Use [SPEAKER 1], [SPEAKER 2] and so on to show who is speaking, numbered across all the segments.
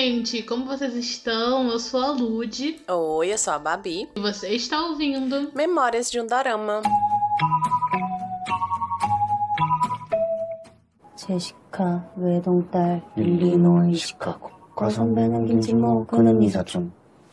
[SPEAKER 1] gente! Como vocês estão? Eu sou a Lud.
[SPEAKER 2] Oi, eu sou a Babi.
[SPEAKER 1] E você está ouvindo
[SPEAKER 2] Memórias de um Dorama.
[SPEAKER 3] 제시카 외동딸 일리노이 시카고 과선배는 김치모 그는 이사촌.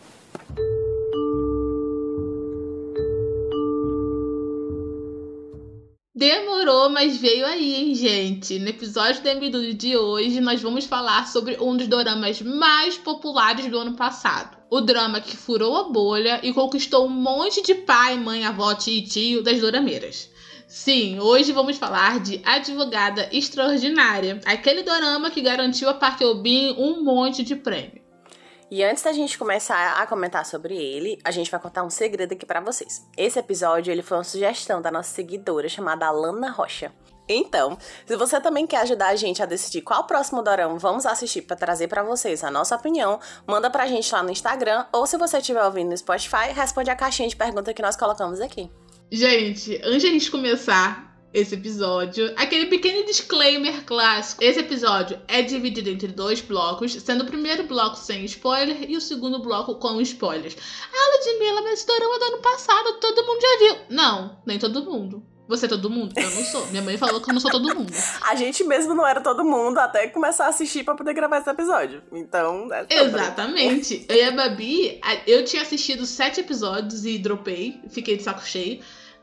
[SPEAKER 1] Demorou, mas veio aí, hein, gente? No episódio do MDU de hoje, nós vamos falar sobre um dos doramas mais populares do ano passado. O drama que furou a bolha e conquistou um monte de pai, mãe, avó, tio e tio das dorameiras. Sim, hoje vamos falar de Advogada Extraordinária, aquele dorama que garantiu a Park Eun-bin um monte de prêmio.
[SPEAKER 2] E antes da gente começar a comentar sobre ele, a gente vai contar um segredo aqui pra vocês. Esse episódio ele foi uma sugestão da nossa seguidora chamada Alana Rocha. Então, se você também quer ajudar a gente a decidir qual próximo dorama vamos assistir pra trazer pra vocês a nossa opinião, manda pra gente lá no Instagram, ou se você estiver ouvindo no Spotify, responde a caixinha de perguntas que nós colocamos aqui.
[SPEAKER 1] Gente, antes de a gente começar esse episódio, aquele pequeno disclaimer clássico. Esse episódio é dividido entre 2 blocos, sendo o primeiro bloco sem spoiler e o segundo bloco com spoilers. Ah, Ludmilla, mas esse dorama do ano passado todo mundo já viu. Não, nem todo mundo. Você é todo mundo? Eu não sou. Minha mãe falou que eu não sou todo mundo.
[SPEAKER 2] A gente mesmo não era todo mundo até começar a assistir pra poder gravar esse episódio. Então,
[SPEAKER 1] Exatamente. Eu e a Babi, eu tinha assistido 7 episódios e dropei. Fiquei de saco cheio.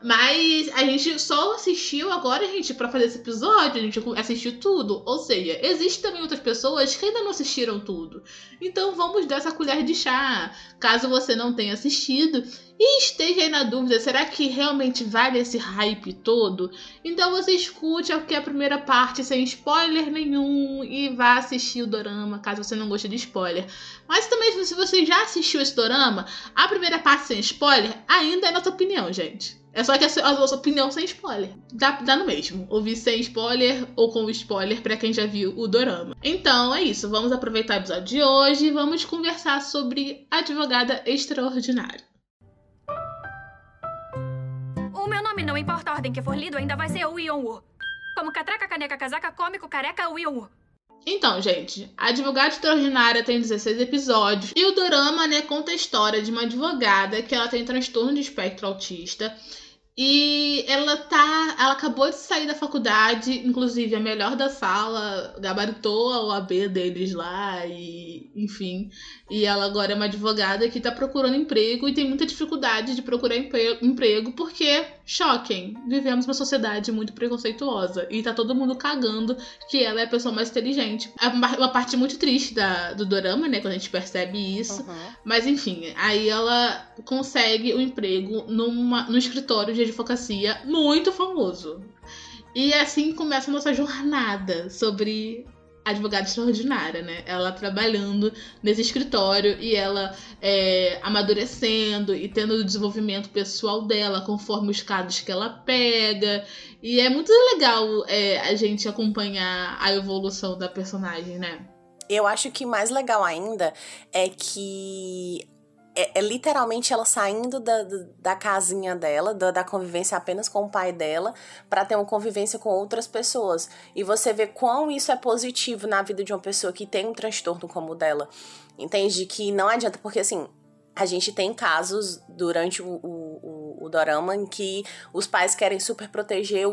[SPEAKER 1] Mas a gente só assistiu agora, gente, pra fazer esse episódio. A gente assistiu tudo. Ou seja, existem também outras pessoas que ainda não assistiram tudo. Então vamos dar essa colher de chá. Caso você não tenha assistido e esteja aí na dúvida, será que realmente vale esse hype todo? Então você escute aqui a primeira parte sem spoiler nenhum e vá assistir o dorama, caso você não goste de spoiler. Mas também, se você já assistiu esse dorama, a primeira parte sem spoiler ainda é nossa opinião, gente. É só que a nossa opinião sem spoiler. Dá no mesmo. Ouvir sem spoiler ou com spoiler pra quem já viu o dorama. Então é isso. Vamos aproveitar o episódio de hoje e vamos conversar sobre Advogada Extraordinária.
[SPEAKER 4] O meu nome, não importa a ordem que for lido, ainda vai ser o Yeon-woo. Como catraca, caneca, casaca, cômico, careca, o Yeon-woo.
[SPEAKER 1] Então, gente, a Advogada Extraordinária tem 16 episódios e o dorama, né, conta a história de uma advogada que ela tem transtorno de espectro autista. E ela acabou de sair da faculdade, inclusive a melhor da sala, gabaritou a OAB deles lá, e enfim. E ela agora é uma advogada que tá procurando emprego e tem muita dificuldade de procurar emprego porque, choquem, vivemos uma sociedade muito preconceituosa e tá todo mundo cagando que ela é a pessoa mais inteligente. É uma parte muito triste do dorama, né, quando a gente percebe isso.
[SPEAKER 2] Uhum.
[SPEAKER 1] Mas enfim, aí ela consegue o emprego no escritório de advocacia muito famoso. E assim começa a nossa jornada sobre a Advogada Extraordinária, né? Ela trabalhando nesse escritório e ela amadurecendo e tendo o desenvolvimento pessoal dela conforme os casos que ela pega. E é muito legal a gente acompanhar a evolução da personagem, né?
[SPEAKER 2] Eu acho que mais legal ainda é que é literalmente ela saindo da casinha dela, da convivência apenas com o pai dela, pra ter uma convivência com outras pessoas. E você vê quão isso é positivo na vida de uma pessoa que tem um transtorno como o dela. Entende? Que não adianta, porque assim, a gente tem casos durante o dorama em que os pais querem super proteger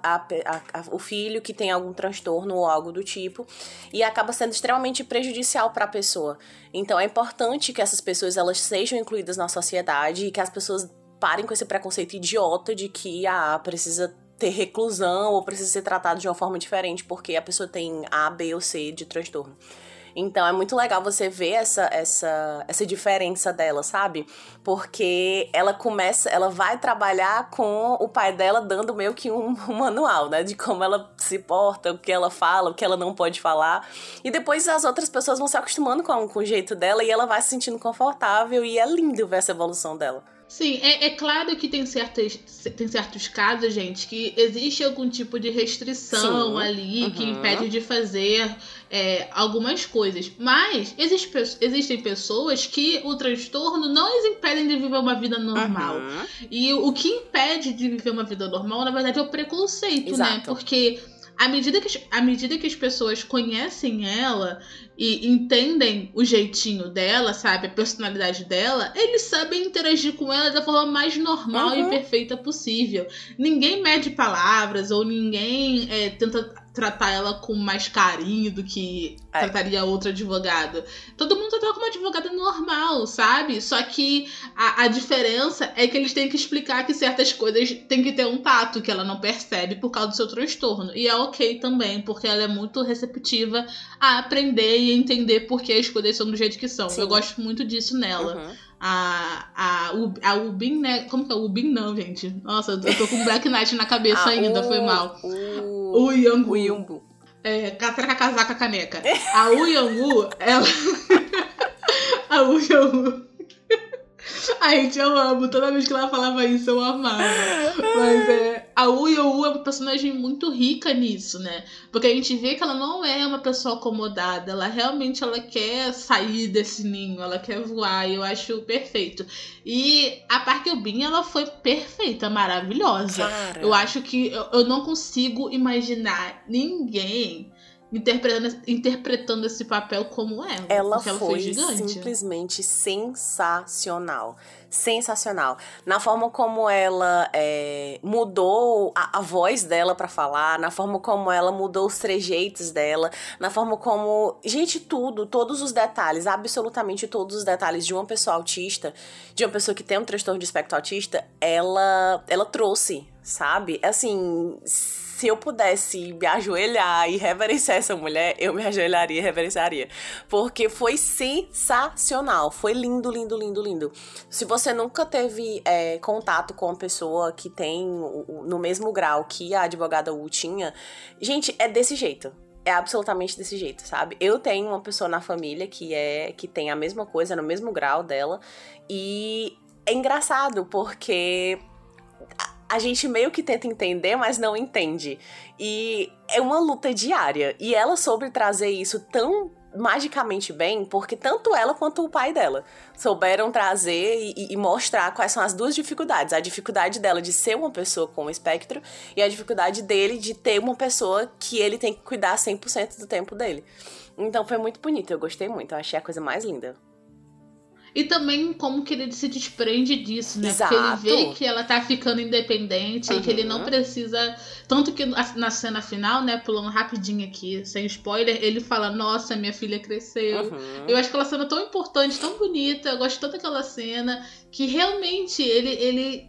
[SPEAKER 2] o filho que tem algum transtorno ou algo do tipo, e acaba sendo extremamente prejudicial para a pessoa. Então é importante que essas pessoas elas sejam incluídas na sociedade e que as pessoas parem com esse preconceito idiota de que precisa ter reclusão ou precisa ser tratado de uma forma diferente porque a pessoa tem A, B ou C de transtorno. Então é muito legal você ver essa diferença dela, sabe? Porque ela vai trabalhar com o pai dela dando meio que um manual, né? De como ela se porta, o que ela fala, o que ela não pode falar. E depois as outras pessoas vão se acostumando com o jeito dela e ela vai se sentindo confortável e é lindo ver essa evolução dela.
[SPEAKER 1] Sim, é claro que tem certos casos, gente, que existe algum tipo de restrição
[SPEAKER 2] Sim.
[SPEAKER 1] ali que
[SPEAKER 2] Uhum.
[SPEAKER 1] impede de fazer algumas coisas. Mas existem pessoas que o transtorno não as impedem de viver uma vida normal.
[SPEAKER 2] Uhum.
[SPEAKER 1] E o que impede de viver uma vida normal, na verdade, é o preconceito,
[SPEAKER 2] Exato.
[SPEAKER 1] né? Porque à medida que as pessoas conhecem ela e entendem o jeitinho dela, sabe? A personalidade dela, eles sabem interagir com ela da forma mais normal e perfeita possível. Ninguém mede palavras ou ninguém tenta tratar ela com mais carinho do que trataria outra advogada. Todo mundo trata como uma advogada normal, sabe? Só que a diferença é que eles têm que explicar que certas coisas têm que ter um tato que ela não percebe por causa do seu transtorno. E é ok também, porque ela é muito receptiva a aprender e entender por que as coisas são do jeito que são. Sim. Eu gosto muito disso nela. A Ubin, né? Como que é? Ubin não, gente. Nossa, eu tô com Black Knight na cabeça ainda, foi mal. O Young-woo. Catraca, casaca, caneca. A Woo Young-woo, ela... a Woo Young-woo... Ai, gente, eu amo. Toda vez que ela falava isso, eu amava. Mas a Woo Young-woo é uma personagem muito rica nisso, né? Porque a gente vê que ela não é uma pessoa acomodada. Ela realmente quer sair desse ninho. Ela quer voar. E eu acho perfeito. E a Park Eun-bin, ela foi perfeita, maravilhosa. Cara. Eu acho que eu não consigo imaginar ninguém interpretando esse papel como ela.
[SPEAKER 2] Ela
[SPEAKER 1] foi gigante.
[SPEAKER 2] Simplesmente sensacional. Sensacional. Na forma como ela mudou a voz dela pra falar, na forma como ela mudou os trejeitos dela, na forma como... Gente, todos os detalhes, absolutamente todos os detalhes de uma pessoa autista, de uma pessoa que tem um transtorno de espectro autista, ela trouxe, sabe? Assim... Se eu pudesse me ajoelhar e reverenciar essa mulher, eu me ajoelharia e reverenciaria. Porque foi sensacional. Foi lindo, lindo, lindo, lindo. Se você nunca teve contato com uma pessoa que tem no mesmo grau que a advogada Woo tinha, gente, é desse jeito. É absolutamente desse jeito, sabe? Eu tenho uma pessoa na família que tem a mesma coisa, no mesmo grau dela. E é engraçado, porque... a gente meio que tenta entender, mas não entende. E é uma luta diária. E ela soube trazer isso tão magicamente bem, porque tanto ela quanto o pai dela souberam trazer e mostrar quais são as duas dificuldades. A dificuldade dela de ser uma pessoa com espectro e a dificuldade dele de ter uma pessoa que ele tem que cuidar 100% do tempo dele. Então foi muito bonito, eu gostei muito, eu achei a coisa mais linda.
[SPEAKER 1] E também como que ele se desprende disso, né?
[SPEAKER 2] Exato.
[SPEAKER 1] Porque ele vê que ela tá ficando independente e que ele não precisa... Tanto que na cena final, né, pulando rapidinho aqui, sem spoiler, ele fala, nossa, minha filha cresceu. Eu acho aquela cena tão importante, tão bonita, eu gosto tanto daquela cena, que realmente ele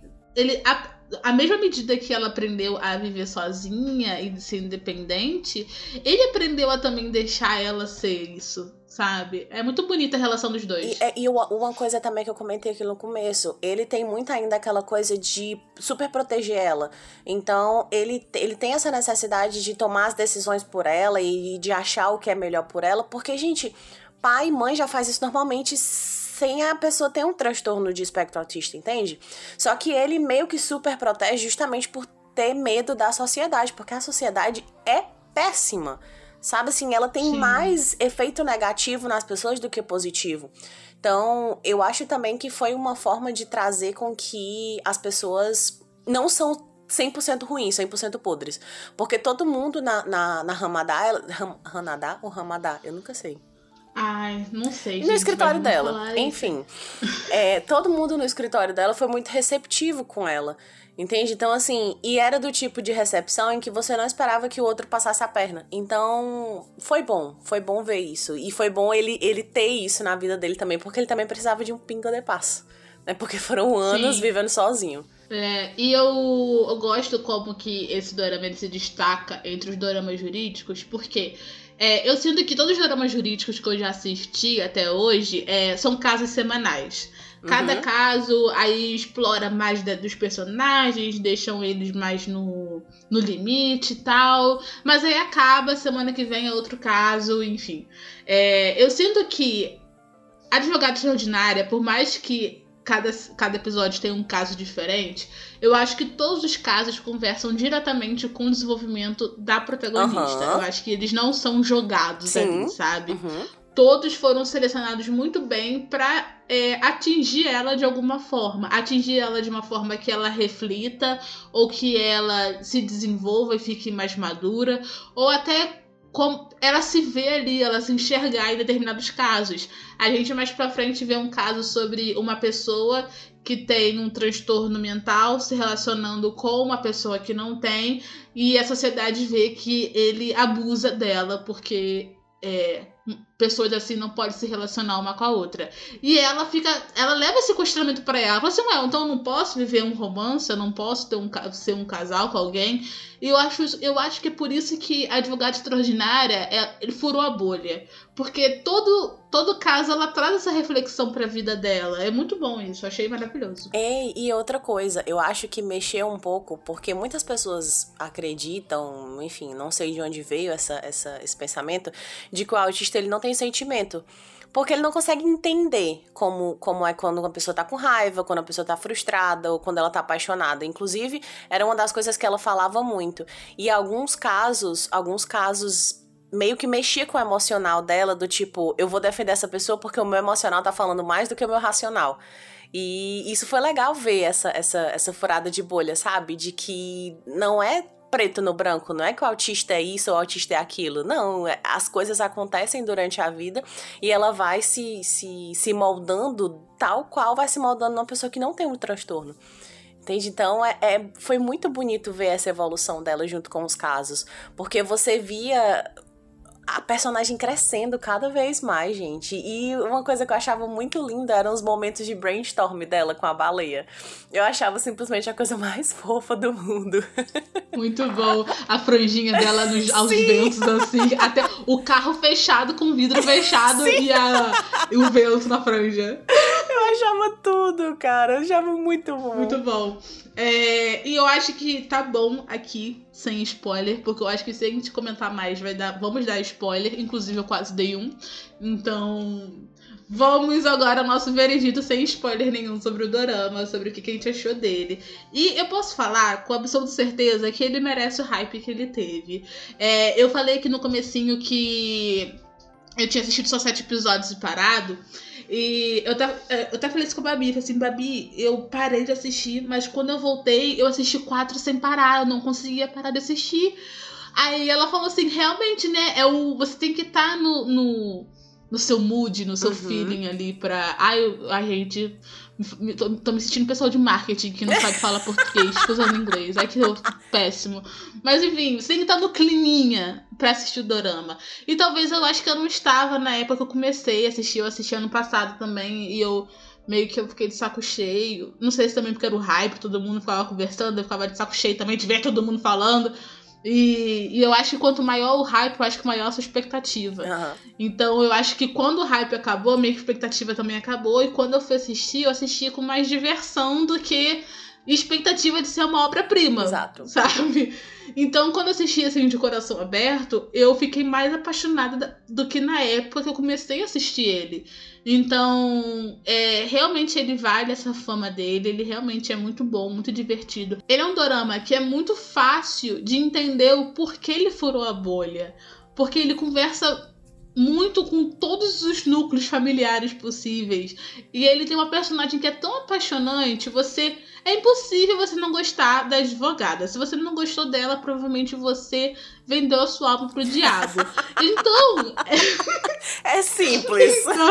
[SPEAKER 1] a mesma medida que ela aprendeu a viver sozinha e ser independente, ele aprendeu a também deixar ela ser isso, sabe? É muito bonita a relação dos dois.
[SPEAKER 2] E uma coisa também que eu comentei aqui no começo, ele tem muito ainda aquela coisa de super proteger ela. Então, ele tem essa necessidade de tomar as decisões por ela e de achar o que é melhor por ela, porque, gente, pai e mãe já faz isso normalmente sem a pessoa ter um transtorno de espectro autista, entende? Só que ele meio que super protege justamente por ter medo da sociedade, porque a sociedade é péssima, sabe? Assim, ela tem mais efeito negativo nas pessoas do que positivo. Então, eu acho também que foi uma forma de trazer com que as pessoas não são 100% ruins, 100% podres. Porque todo mundo na Ramadá... Hanadá ou Ramadá? Eu nunca sei.
[SPEAKER 1] Ai, não sei.
[SPEAKER 2] No escritório dela. Enfim. Todo mundo no escritório dela foi muito receptivo com ela. Entende? Então, assim, e era do tipo de recepção em que você não esperava que o outro passasse a perna. Então, foi bom ver isso. E foi bom ele ter isso na vida dele também, porque ele também precisava de um pingo de paz, né? Porque foram anos vivendo sozinho.
[SPEAKER 1] E eu gosto como que esse dorama ele se destaca entre os doramas jurídicos, porque eu sinto que todos os doramas jurídicos que eu já assisti até hoje são casos semanais. Cada caso aí explora mais dos personagens, deixam eles mais no limite e tal. Mas aí acaba, semana que vem é outro caso, enfim. Eu sinto que Advogada Extraordinária, por mais que cada episódio tenha um caso diferente, eu acho que todos os casos conversam diretamente com o desenvolvimento da protagonista. Eu acho que eles não são jogados ali, sabe? todos foram selecionados muito bem pra atingir ela de alguma forma. Atingir ela de uma forma que ela reflita, ou que ela se desenvolva e fique mais madura, ou até como ela se vê ali, ela se enxergar em determinados casos. A gente mais pra frente vê um caso sobre uma pessoa que tem um transtorno mental se relacionando com uma pessoa que não tem, e a sociedade vê que ele abusa dela, porque pessoas assim não podem se relacionar uma com a outra. E ela leva esse questionamento pra ela. Ela fala assim, então eu não posso viver um romance, eu não posso ser um casal com alguém. E eu acho que é por isso que a Advogada Extraordinária, ele furou a bolha. Porque todo caso ela traz essa reflexão pra vida dela. É muito bom isso, eu achei maravilhoso.
[SPEAKER 2] E outra coisa, eu acho que mexeu um pouco, porque muitas pessoas acreditam, enfim, não sei de onde veio esse pensamento, de que o autista ele não tem sentimento. Porque ele não consegue entender como é quando uma pessoa tá com raiva, quando a pessoa tá frustrada ou quando ela tá apaixonada. Inclusive, era uma das coisas que ela falava muito. E alguns casos meio que mexia com o emocional dela, do tipo, eu vou defender essa pessoa porque o meu emocional tá falando mais do que o meu racional. E isso foi legal ver essa furada de bolha, sabe? De que não é preto no branco, não é que o autista é isso ou o autista é aquilo. Não, as coisas acontecem durante a vida e ela vai se moldando tal qual vai se moldando uma pessoa que não tem um transtorno. Entende? Então, foi muito bonito ver essa evolução dela junto com os casos, porque você via a personagem crescendo cada vez mais, gente. E uma coisa que eu achava muito linda eram os momentos de brainstorm dela com a baleia. Eu achava simplesmente a coisa mais fofa do mundo.
[SPEAKER 1] Muito bom. A franjinha dela aos ventos, assim. Até o carro fechado com o vidro fechado e o vento na franja.
[SPEAKER 2] Eu achava tudo, cara. Eu achava muito bom.
[SPEAKER 1] Muito bom. E eu acho que tá bom aqui, sem spoiler, porque eu acho que se a gente comentar mais, vamos dar spoiler. Inclusive, eu quase dei um. Então, vamos agora ao nosso veredito sem spoiler nenhum sobre o dorama, sobre o que a gente achou dele. E eu posso falar com absoluta certeza que ele merece o hype que ele teve. Eu falei aqui no comecinho que eu tinha assistido só 7 episódios e parado. E eu até falei isso com a Babi, falei assim, Babi, eu parei de assistir, mas quando eu voltei, eu assisti 4 sem parar, eu não conseguia parar de assistir. Aí ela falou assim, realmente, né, você tem que estar no seu mood, no seu feeling ali pra... a gente... Tô me sentindo pessoal de marketing que não sabe falar português, usando inglês. Que péssimo. Mas enfim, você tem que estar no climinha pra assistir o dorama. E talvez eu acho que eu não estava na época que eu comecei a assistir. Eu assisti ano passado também. E eu fiquei de saco cheio. Não sei se também porque era o hype, todo mundo ficava conversando. Eu ficava de saco cheio também de ver todo mundo falando. E eu acho que quanto maior o hype, eu acho que maior a sua expectativa.
[SPEAKER 2] Uhum.
[SPEAKER 1] Então eu acho que quando o hype acabou, minha expectativa também acabou. E quando eu fui assistir, eu assisti com mais diversão do que expectativa de ser uma obra-prima.
[SPEAKER 2] Exato.
[SPEAKER 1] Sabe? Então quando eu assisti assim de coração aberto, eu fiquei mais apaixonada do que na época que eu comecei a assistir ele. Então, realmente ele vale essa fama dele, ele realmente é muito bom, muito divertido. Ele é um dorama que é muito fácil de entender o porquê ele furou a bolha. Porque ele conversa muito com todos os núcleos familiares possíveis. E ele tem uma personagem que é tão apaixonante, é impossível você não gostar da advogada. Se você não gostou dela, provavelmente você vendeu a sua alma pro diabo. Então...
[SPEAKER 2] É simples.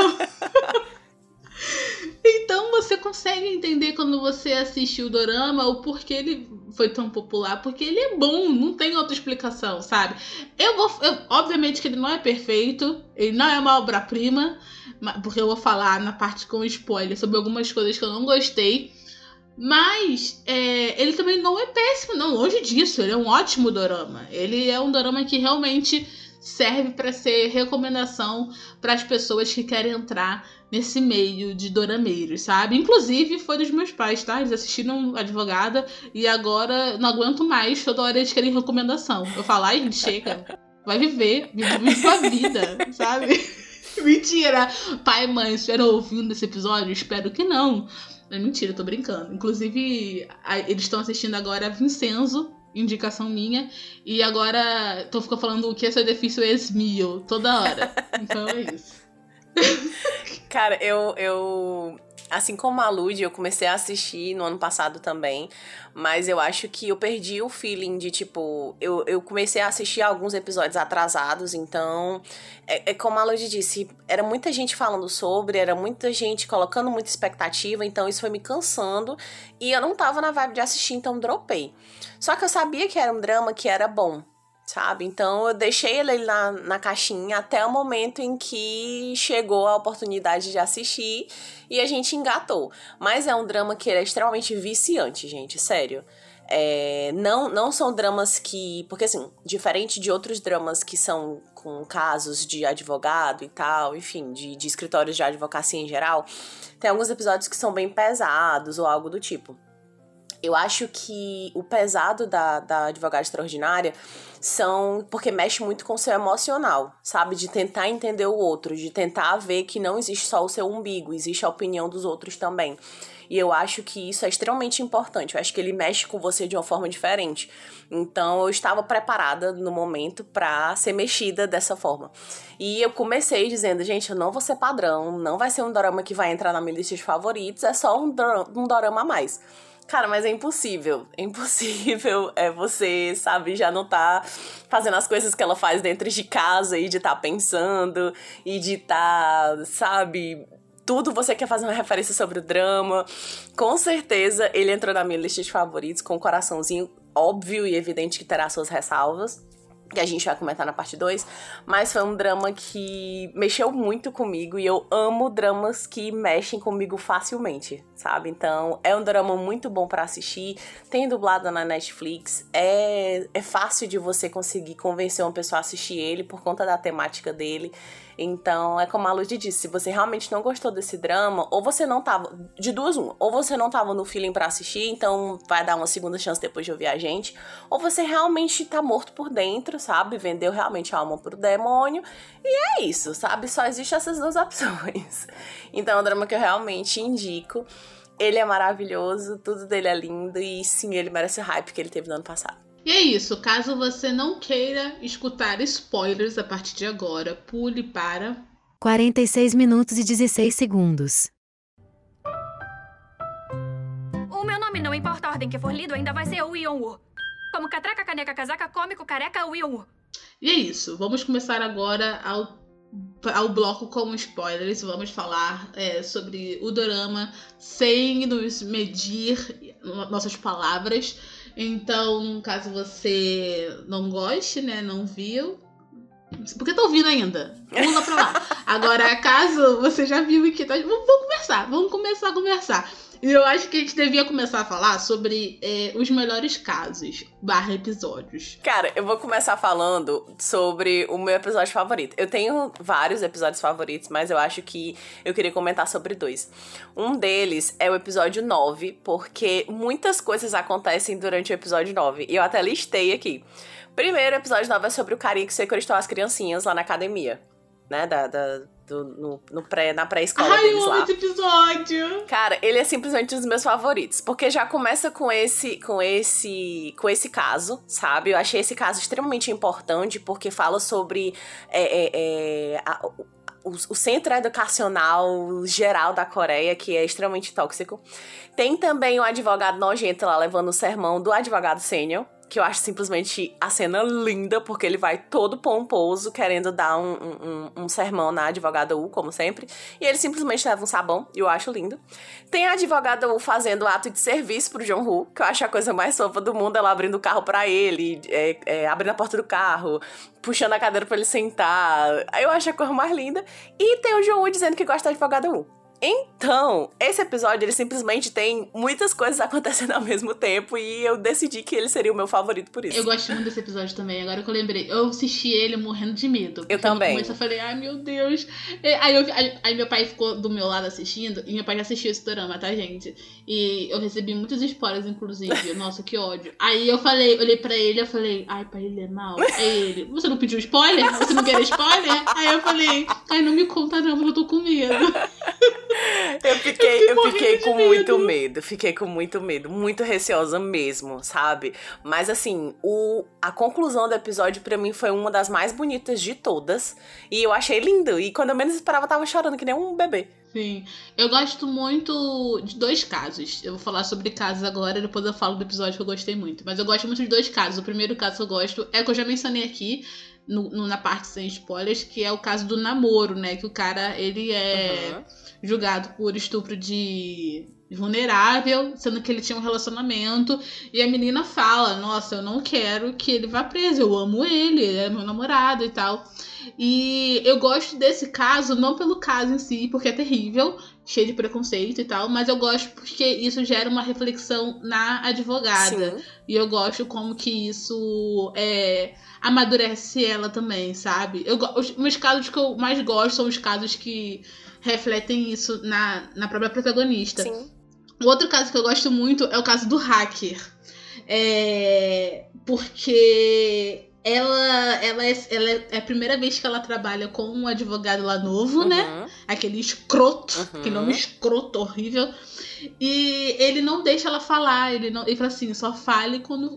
[SPEAKER 1] Então você consegue entender quando você assiste o dorama o porquê ele foi tão popular. Porque ele é bom, não tem outra explicação, sabe? Obviamente que ele não é perfeito, ele não é uma obra-prima, porque eu vou falar na parte com spoiler sobre algumas coisas que eu não gostei. Mas ele também não é péssimo, não, longe disso. Ele é um ótimo dorama. Ele é um dorama que realmente serve para ser recomendação para as pessoas que querem entrar nesse meio de dorameiros, sabe? Inclusive foi dos meus pais, tá? Eles assistiram Advogada e agora não aguento mais, toda hora eles querem recomendação. Eu falo, ai, chega, vai vive sua vida, sabe? Mentira! Pai e mãe, estiveram ouvindo esse episódio? Espero que não. É mentira, eu tô brincando. Inclusive, eles estão assistindo agora Vincenzo, indicação minha, e agora ficando falando o que é seu difícil ex-mio toda hora. Então é isso.
[SPEAKER 2] Cara, eu assim como a Lud, eu comecei a assistir no ano passado também, mas eu acho que eu perdi o feeling de, tipo, eu comecei a assistir alguns episódios atrasados, então, como a Lud disse, era muita gente falando sobre, era muita gente colocando muita expectativa, então isso foi me cansando, e eu não tava na vibe de assistir, então dropei. Só que eu sabia que era um drama que era bom, sabe? Então eu deixei ele na caixinha até o momento em que chegou a oportunidade de assistir e a gente engatou. Mas é um drama que é extremamente viciante, gente, sério. Não são dramas que... Porque assim, diferente de outros dramas que são com casos de advogado e tal, enfim, de escritórios de advocacia em geral, tem alguns episódios que são bem pesados ou algo do tipo. Eu acho que o pesado da Advogada Extraordinária são porque mexe muito com o seu emocional, sabe? De tentar entender o outro, de tentar ver que não existe só o seu umbigo, existe a opinião dos outros também. E eu acho que isso é extremamente importante. Eu acho que ele mexe com você de uma forma diferente. Então, eu estava preparada no momento pra ser mexida dessa forma. E eu comecei dizendo, gente, eu não vou ser padrão, não vai ser um dorama que vai entrar na minha lista de favoritos, é só um dorama a mais. Cara, mas é impossível. É impossível você, sabe, já não tá fazendo as coisas que ela faz dentro de casa e de tá pensando e de tá, sabe, tudo você quer fazer uma referência sobre o drama. Com certeza ele entrou na minha lista de favoritos com um coraçãozinho óbvio e evidente que terá suas ressalvas, que a gente vai comentar na parte 2, mas foi um drama que mexeu muito comigo e eu amo dramas que mexem comigo facilmente, sabe? Então, é um drama muito bom pra assistir, tem dublado na Netflix, é fácil de você conseguir convencer uma pessoa a assistir ele por conta da temática dele. Então, é como a Lud disse, se você realmente não gostou desse drama, ou você não tava, de duas uma, ou você não tava no feeling pra assistir, então vai dar uma segunda chance depois de ouvir a gente, ou você realmente tá morto por dentro, sabe, vendeu realmente a alma pro demônio, e é isso, sabe, só existem essas duas opções. Então é um drama que eu realmente indico, ele é maravilhoso, tudo dele é lindo, e sim, ele merece o hype que ele teve no ano passado.
[SPEAKER 1] E é isso, caso você não queira escutar spoilers a partir de agora, pule para
[SPEAKER 5] 46 minutos e 16 segundos.
[SPEAKER 4] O meu nome, não importa a ordem que for lido, ainda vai ser o Yeon-woo. Como catraca, caneca, casaca, cômico, careca, o Yeon-woo.
[SPEAKER 1] E é isso, vamos começar agora ao bloco com spoilers. Vamos falar sobre o dorama sem nos medir nossas palavras. Então, caso você não goste, né, não viu, por que tá ouvindo ainda? Pula pra lá. Agora, caso você já viu e que tá... Vamos começar a conversar. E eu acho que a gente devia começar a falar sobre os melhores casos / episódios.
[SPEAKER 2] Cara, eu vou começar falando sobre o meu episódio favorito. Eu tenho vários episódios favoritos, mas eu acho que eu queria comentar sobre 2. Um deles é o episódio 9, porque muitas coisas acontecem durante o episódio 9. E eu até listei aqui. Primeiro, o episódio 9 é sobre o carinha que sequestrou as criancinhas lá na academia, né, na pré-escola deles lá.
[SPEAKER 1] Ai, eu amo esse episódio!
[SPEAKER 2] Cara, ele é simplesmente um dos meus favoritos, porque já começa com esse caso, sabe? Eu achei esse caso extremamente importante, porque fala sobre o centro educacional geral da Coreia, que é extremamente tóxico. Tem também o advogado nojento lá levando o sermão do advogado sênior, que eu acho simplesmente a cena linda, porque ele vai todo pomposo, querendo dar um sermão na advogada Wu, como sempre, e ele simplesmente leva um sabão, e eu acho lindo. Tem a advogada Wu fazendo ato de serviço pro Jong-woo, que eu acho a coisa mais fofa do mundo, ela abrindo o carro pra ele, abrindo a porta do carro, puxando a cadeira pra ele sentar, eu acho a coisa mais linda. E tem o Jong-woo dizendo que gosta da advogada Wu. Então, esse episódio, ele simplesmente tem muitas coisas acontecendo ao mesmo tempo e eu decidi que ele seria o meu favorito por isso.
[SPEAKER 1] Eu gosto muito desse episódio também, agora que eu lembrei. Eu assisti ele morrendo de medo.
[SPEAKER 2] Eu também.
[SPEAKER 1] No começo eu falei, ai meu Deus. Aí meu pai ficou do meu lado assistindo, e meu pai já assistiu esse dorama, tá, gente? E eu recebi muitos spoilers, inclusive. Nossa, que ódio. Aí eu olhei pra ele, eu falei, ai, pai, ele é mal. Aí ele, você não pediu spoiler? Você não quer spoiler? Aí eu falei, ai, não me conta não, eu tô com medo.
[SPEAKER 2] Eu fiquei com muito medo. Fiquei com muito medo. Muito receosa mesmo, sabe? Mas assim, a conclusão do episódio pra mim foi uma das mais bonitas de todas. E eu achei lindo. E quando eu menos esperava, eu tava chorando que nem um bebê.
[SPEAKER 1] Sim. Eu gosto muito de 2 casos. Eu vou falar sobre casos agora, depois eu falo do episódio que eu gostei muito. Mas eu gosto muito de 2 casos. O primeiro caso que eu gosto é o que eu já mencionei aqui, na parte sem spoilers, que é o caso do namoro, né? Que o cara, ele é julgado por estupro de vulnerável, sendo que ele tinha um relacionamento. E a menina fala, nossa, eu não quero que ele vá preso. Eu amo ele é meu namorado e tal. E eu gosto desse caso, não pelo caso em si, porque é terrível, cheio de preconceito e tal, mas eu gosto porque isso gera uma reflexão na advogada.
[SPEAKER 2] Sim.
[SPEAKER 1] E eu gosto como que isso amadurece ela também, sabe? Os casos que eu mais gosto são os casos que refletem isso na própria protagonista.
[SPEAKER 2] Sim.
[SPEAKER 1] O outro caso que eu gosto muito é o caso do hacker. Porque ela é a primeira vez que ela trabalha com um advogado lá novo, né? Aquele escroto, aquele nome escroto, horrível. E ele não deixa ela falar. Ele fala assim, só fale quando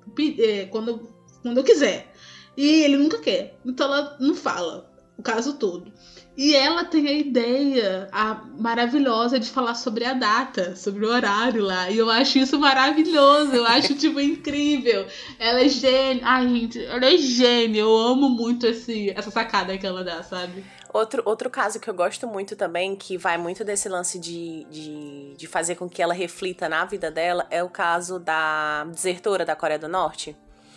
[SPEAKER 1] eu quiser. E ele nunca quer. Então ela não fala o caso todo. E ela tem a ideia maravilhosa de falar sobre a data, sobre o horário lá. E eu acho isso maravilhoso. Eu acho, tipo, incrível. Ela é gênia. Ai, gente, ela é gênia. Eu amo muito essa sacada que ela dá, sabe?
[SPEAKER 2] Outro caso que eu gosto muito também, que vai muito desse lance de fazer com que ela reflita na vida dela, é o caso da desertora da Coreia do Norte.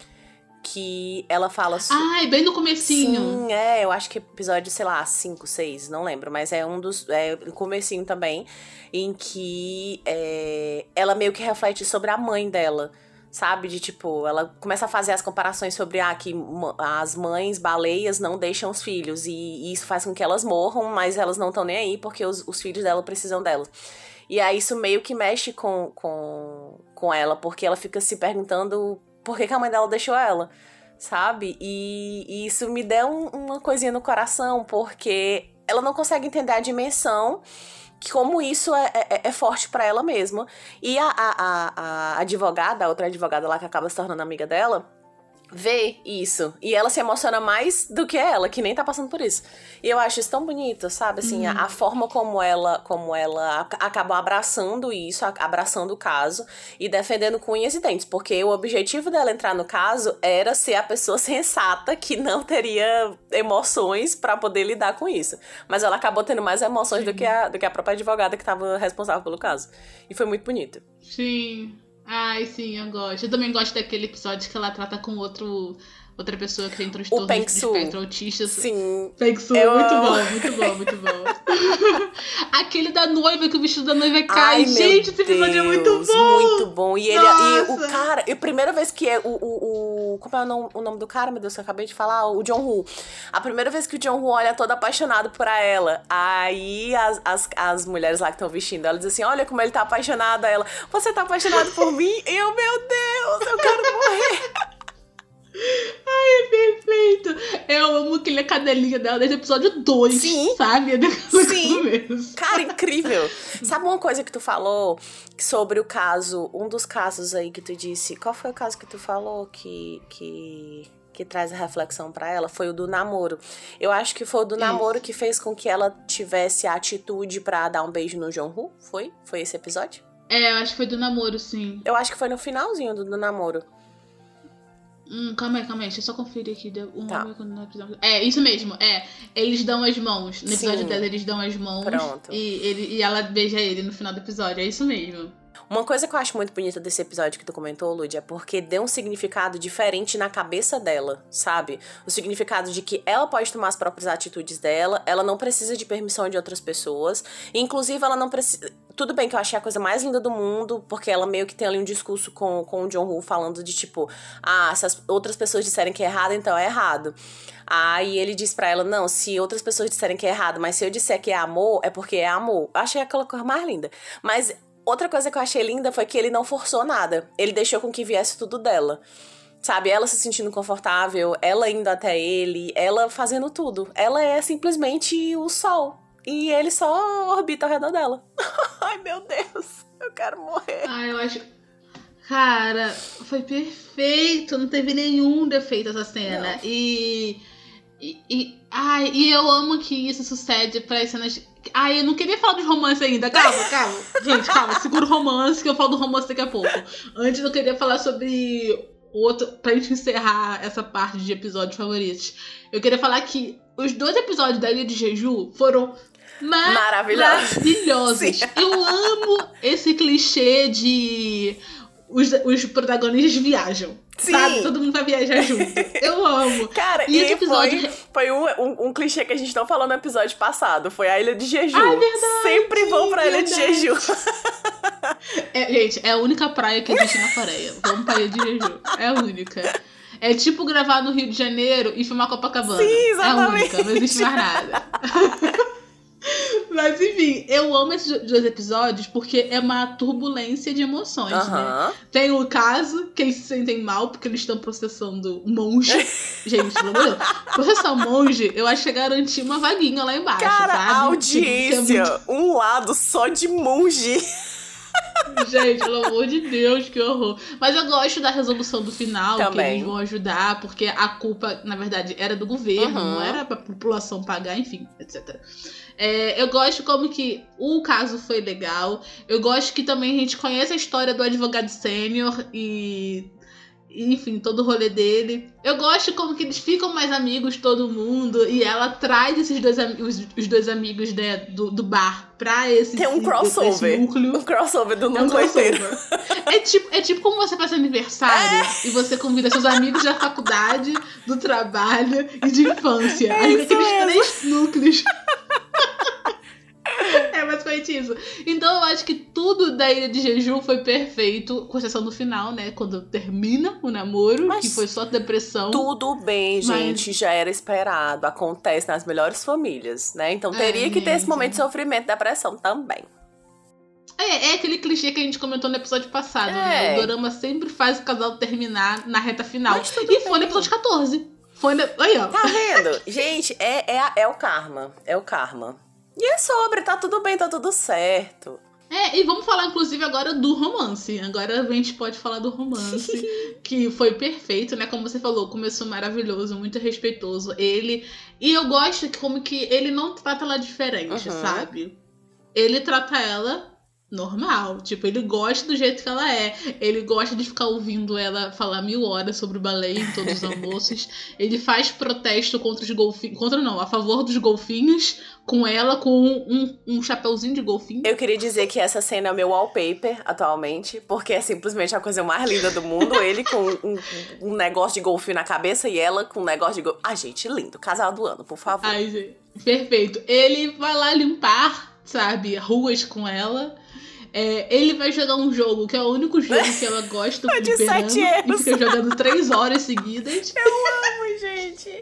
[SPEAKER 2] Que ela fala...
[SPEAKER 1] Ai, bem no comecinho.
[SPEAKER 2] Sim, eu acho que episódio, sei lá, 5, 6, não lembro. Mas é um dos... no comecinho também, em que ela meio que reflete sobre a mãe dela, sabe? De tipo, ela começa a fazer as comparações sobre que as mães baleias não deixam os filhos. E isso faz com que elas morram, mas elas não estão nem aí porque os filhos dela precisam delas. E aí isso meio que mexe com ela, porque ela fica se perguntando... Por que a mãe dela deixou ela, sabe? E isso me deu uma coisinha no coração, porque ela não consegue entender a dimensão, que como isso é forte pra ela mesma. E a advogada, a outra advogada lá que acaba se tornando amiga dela, vê isso. E ela se emociona mais do que ela, que nem tá passando por isso. E eu acho isso tão bonito, sabe? Assim, a forma como ela acabou abraçando isso, abraçando o caso e defendendo com unhas e dentes. Porque o objetivo dela entrar no caso era ser a pessoa sensata que não teria emoções pra poder lidar com isso. Mas ela acabou tendo mais emoções do que a própria advogada que tava responsável pelo caso. E foi muito bonito.
[SPEAKER 1] Sim. Ai, sim, eu gosto. Eu também gosto daquele episódio que ela trata com outra pessoa que tem transtorno de espectro autista.
[SPEAKER 2] Sim.
[SPEAKER 1] Pengsu, muito bom. Aquele da noiva, que o vestido da noiva cai.
[SPEAKER 2] Ai,
[SPEAKER 1] gente, esse episódio é muito bom.
[SPEAKER 2] Muito bom. E o cara, a primeira vez que como é o nome do cara, meu Deus, que eu acabei de falar? O Jong-Woo. A primeira vez que o Jong-Woo olha todo apaixonado por ela, aí as mulheres lá que estão vestindo, ela diz assim, olha como ele tá apaixonado. Ela, você tá apaixonado por mim? Meu Deus, eu quero morrer.
[SPEAKER 1] Ai, é perfeito. Eu amo aquele cadelinha dela desde o episódio 2,
[SPEAKER 2] Sim.
[SPEAKER 1] sabe?
[SPEAKER 2] Sim. Cara, incrível. Sabe uma coisa que tu falou sobre o caso, um dos casos aí que tu disse, qual foi o caso que tu falou que traz a reflexão pra ela? Foi o do namoro. Eu acho que foi o do namoro que fez com que ela tivesse a atitude pra dar um beijo no Jong-Woo. Foi? Foi esse episódio?
[SPEAKER 1] Eu acho que foi do namoro, sim.
[SPEAKER 2] Eu acho que foi no finalzinho do namoro.
[SPEAKER 1] Calma aí, deixa eu só conferir aqui.
[SPEAKER 2] Tá.
[SPEAKER 1] Isso mesmo, eles dão as mãos. No episódio
[SPEAKER 2] Sim.
[SPEAKER 1] dela, eles dão as mãos.
[SPEAKER 2] Pronto.
[SPEAKER 1] E ela beija ele no final do episódio, é isso mesmo.
[SPEAKER 2] Uma coisa que eu acho muito bonita desse episódio que tu comentou, Lud, é porque deu um significado diferente na cabeça dela, sabe? O significado de que ela pode tomar as próprias atitudes dela, ela não precisa de permissão de outras pessoas, inclusive ela não precisa... Tudo bem que eu achei a coisa mais linda do mundo, porque ela meio que tem ali um discurso com o Jong-Woo falando de tipo, se as outras pessoas disserem que é errado, então é errado. Aí ele diz pra ela, não, se outras pessoas disserem que é errado, mas se eu disser que é amor, é porque é amor. Eu achei aquela coisa mais linda. Mas outra coisa que eu achei linda foi que ele não forçou nada. Ele deixou com que viesse tudo dela. Sabe, ela se sentindo confortável, ela indo até ele, ela fazendo tudo. Ela é simplesmente o sol. e ele só orbita ao redor dela. Ai, meu Deus, eu quero morrer.
[SPEAKER 1] Ai, eu acho... Cara, foi perfeito, não teve nenhum defeito essa cena.
[SPEAKER 2] Não.
[SPEAKER 1] E eu amo que isso sucede para as cenas... Ai, eu não queria falar de romance ainda. Calma. Gente, calma. Segura o romance, que eu falo do romance daqui a pouco. Antes eu queria falar sobre o outro... Pra gente encerrar essa parte de episódios favoritos. Eu queria falar que os 2 episódios da Ilha de Jeju foram maravilhosos. Eu amo esse clichê de... Os protagonistas viajam.
[SPEAKER 2] Sim.
[SPEAKER 1] Sabe? Todo mundo vai viajar junto. Eu amo.
[SPEAKER 2] Cara,
[SPEAKER 1] e
[SPEAKER 2] esse
[SPEAKER 1] episódio...
[SPEAKER 2] foi um clichê que a gente não falou no episódio passado. Foi a Ilha de Jeju.
[SPEAKER 1] Ah, é verdade.
[SPEAKER 2] Sempre vão pra Ilha de Jeju.
[SPEAKER 1] Gente, é a única praia que existe na Coreia. Vamos pra Ilha de Jeju. É a única. É tipo gravar no Rio de Janeiro e filmar Copacabana.
[SPEAKER 2] Sim, exatamente.
[SPEAKER 1] É a única, não existe mais nada. Mas enfim, eu amo esses 2 episódios porque é uma turbulência de emoções, né? Tem o caso que eles se sentem mal porque eles estão processando monge. Gente, pelo amor de Deus. Processar monge, eu acho que é garantir uma vaguinha lá embaixo,
[SPEAKER 2] cara,
[SPEAKER 1] sabe?
[SPEAKER 2] A audiência, um lado só de monge.
[SPEAKER 1] Gente, pelo amor de Deus, que horror. Mas eu gosto da resolução do final,
[SPEAKER 2] também.
[SPEAKER 1] que eles vão ajudar, porque a culpa, na verdade, era do governo, não era pra população pagar, enfim, etc. Eu gosto como que o caso foi legal. Eu gosto que também a gente conhece a história do advogado sênior e enfim, todo o rolê dele. Eu gosto como que eles ficam mais amigos, todo mundo, e ela traz esses os 2 amigos, né, do bar pra esse
[SPEAKER 2] Tem um crossover.
[SPEAKER 1] Esse núcleo.
[SPEAKER 2] Um crossover do núcleo inteiro.
[SPEAKER 1] É tipo como você faz aniversário e você convida seus amigos da faculdade, do trabalho e de infância. Aí aqueles 3 núcleos. É basicamente isso. Então eu acho que tudo da Ilha de Jeju foi perfeito, com exceção do final, né? Quando termina o namoro, que foi só depressão.
[SPEAKER 2] Tudo bem, gente, já era esperado. Acontece nas melhores famílias, né? Então teria que ter esse momento de sofrimento e depressão também. É
[SPEAKER 1] aquele clichê que a gente comentou no episódio passado, né? O dorama sempre faz o casal terminar na reta final. E foi no episódio 14. Aí, ó.
[SPEAKER 2] Tá vendo? Gente, é o karma. É o karma. E é sobre, tá tudo bem, tá tudo certo.
[SPEAKER 1] E vamos falar, inclusive, agora do romance. Agora a gente pode falar do romance, que foi perfeito, né? Como você falou, começou maravilhoso, muito respeitoso. E eu gosto como que ele não trata ela diferente, sabe? Ele trata ela normal. Tipo, ele gosta do jeito que ela é. Ele gosta de ficar ouvindo ela falar 1000 horas sobre o balé em todos os almoços. Ele faz protesto contra os golfinhos. A favor dos golfinhos. Com ela com um chapeuzinho de golfinho.
[SPEAKER 2] Eu queria dizer que essa cena é o meu wallpaper atualmente, porque é simplesmente a coisa mais linda do mundo. Ele com um negócio de golfinho na cabeça e ela com um negócio de golfinho. Ai, gente, lindo. Casal do ano, por favor.
[SPEAKER 1] Ai, gente. Perfeito. Ele vai lá limpar, sabe, ruas com ela. Ele vai jogar um jogo que é o único jogo que ela gosta
[SPEAKER 2] de 7 anos.
[SPEAKER 1] E fica jogando 3 horas seguidas.
[SPEAKER 2] Eu amo, gente.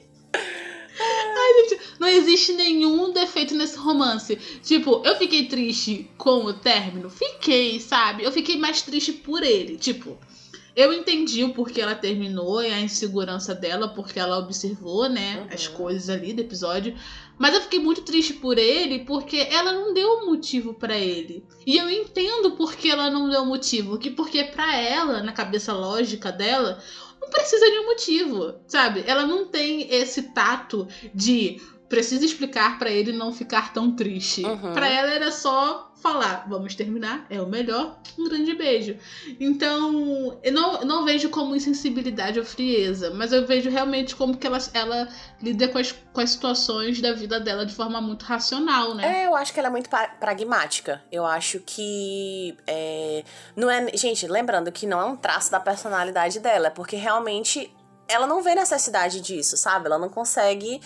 [SPEAKER 1] Ai, gente, não existe nenhum defeito nesse romance. Tipo, eu fiquei triste com o término? Fiquei, sabe? Eu fiquei mais triste por ele. Tipo, eu entendi o porquê ela terminou e a insegurança dela, porque ela observou, né, as coisas ali do episódio. Mas eu fiquei muito triste por ele, porque ela não deu um motivo pra ele. E eu entendo por que ela não deu motivo. Porque pra ela, na cabeça lógica dela, não precisa de um motivo, sabe? Ela não tem esse tato de precisa explicar pra ele não ficar tão triste. Pra ela era só falar, vamos terminar, é o melhor, um grande beijo. Então, eu não vejo como insensibilidade ou frieza, mas eu vejo realmente como que ela lida com as situações da vida dela de forma muito racional, né?
[SPEAKER 2] Eu acho que ela é muito pragmática. Eu acho que não é, gente, lembrando que não é um traço da personalidade dela, porque realmente ela não vê necessidade disso, sabe? Ela não consegue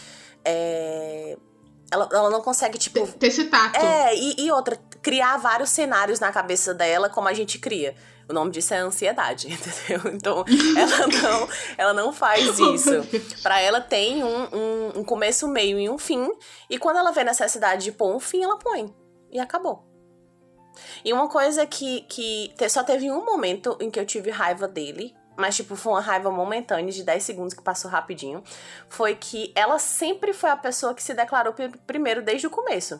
[SPEAKER 2] ela não consegue, tipo...
[SPEAKER 1] ter esse tato.
[SPEAKER 2] E outra, criar vários cenários na cabeça dela como a gente cria. O nome disso é ansiedade, entendeu? Então, ela não faz isso. Pra ela tem um começo, um meio e um fim. E quando ela vê necessidade de pôr um fim, ela põe. E acabou. E uma coisa que só teve um momento em que eu tive raiva dele, mas, tipo, foi uma raiva momentânea de 10 segundos que passou rapidinho, foi que ela sempre foi a pessoa que se declarou primeiro desde o começo.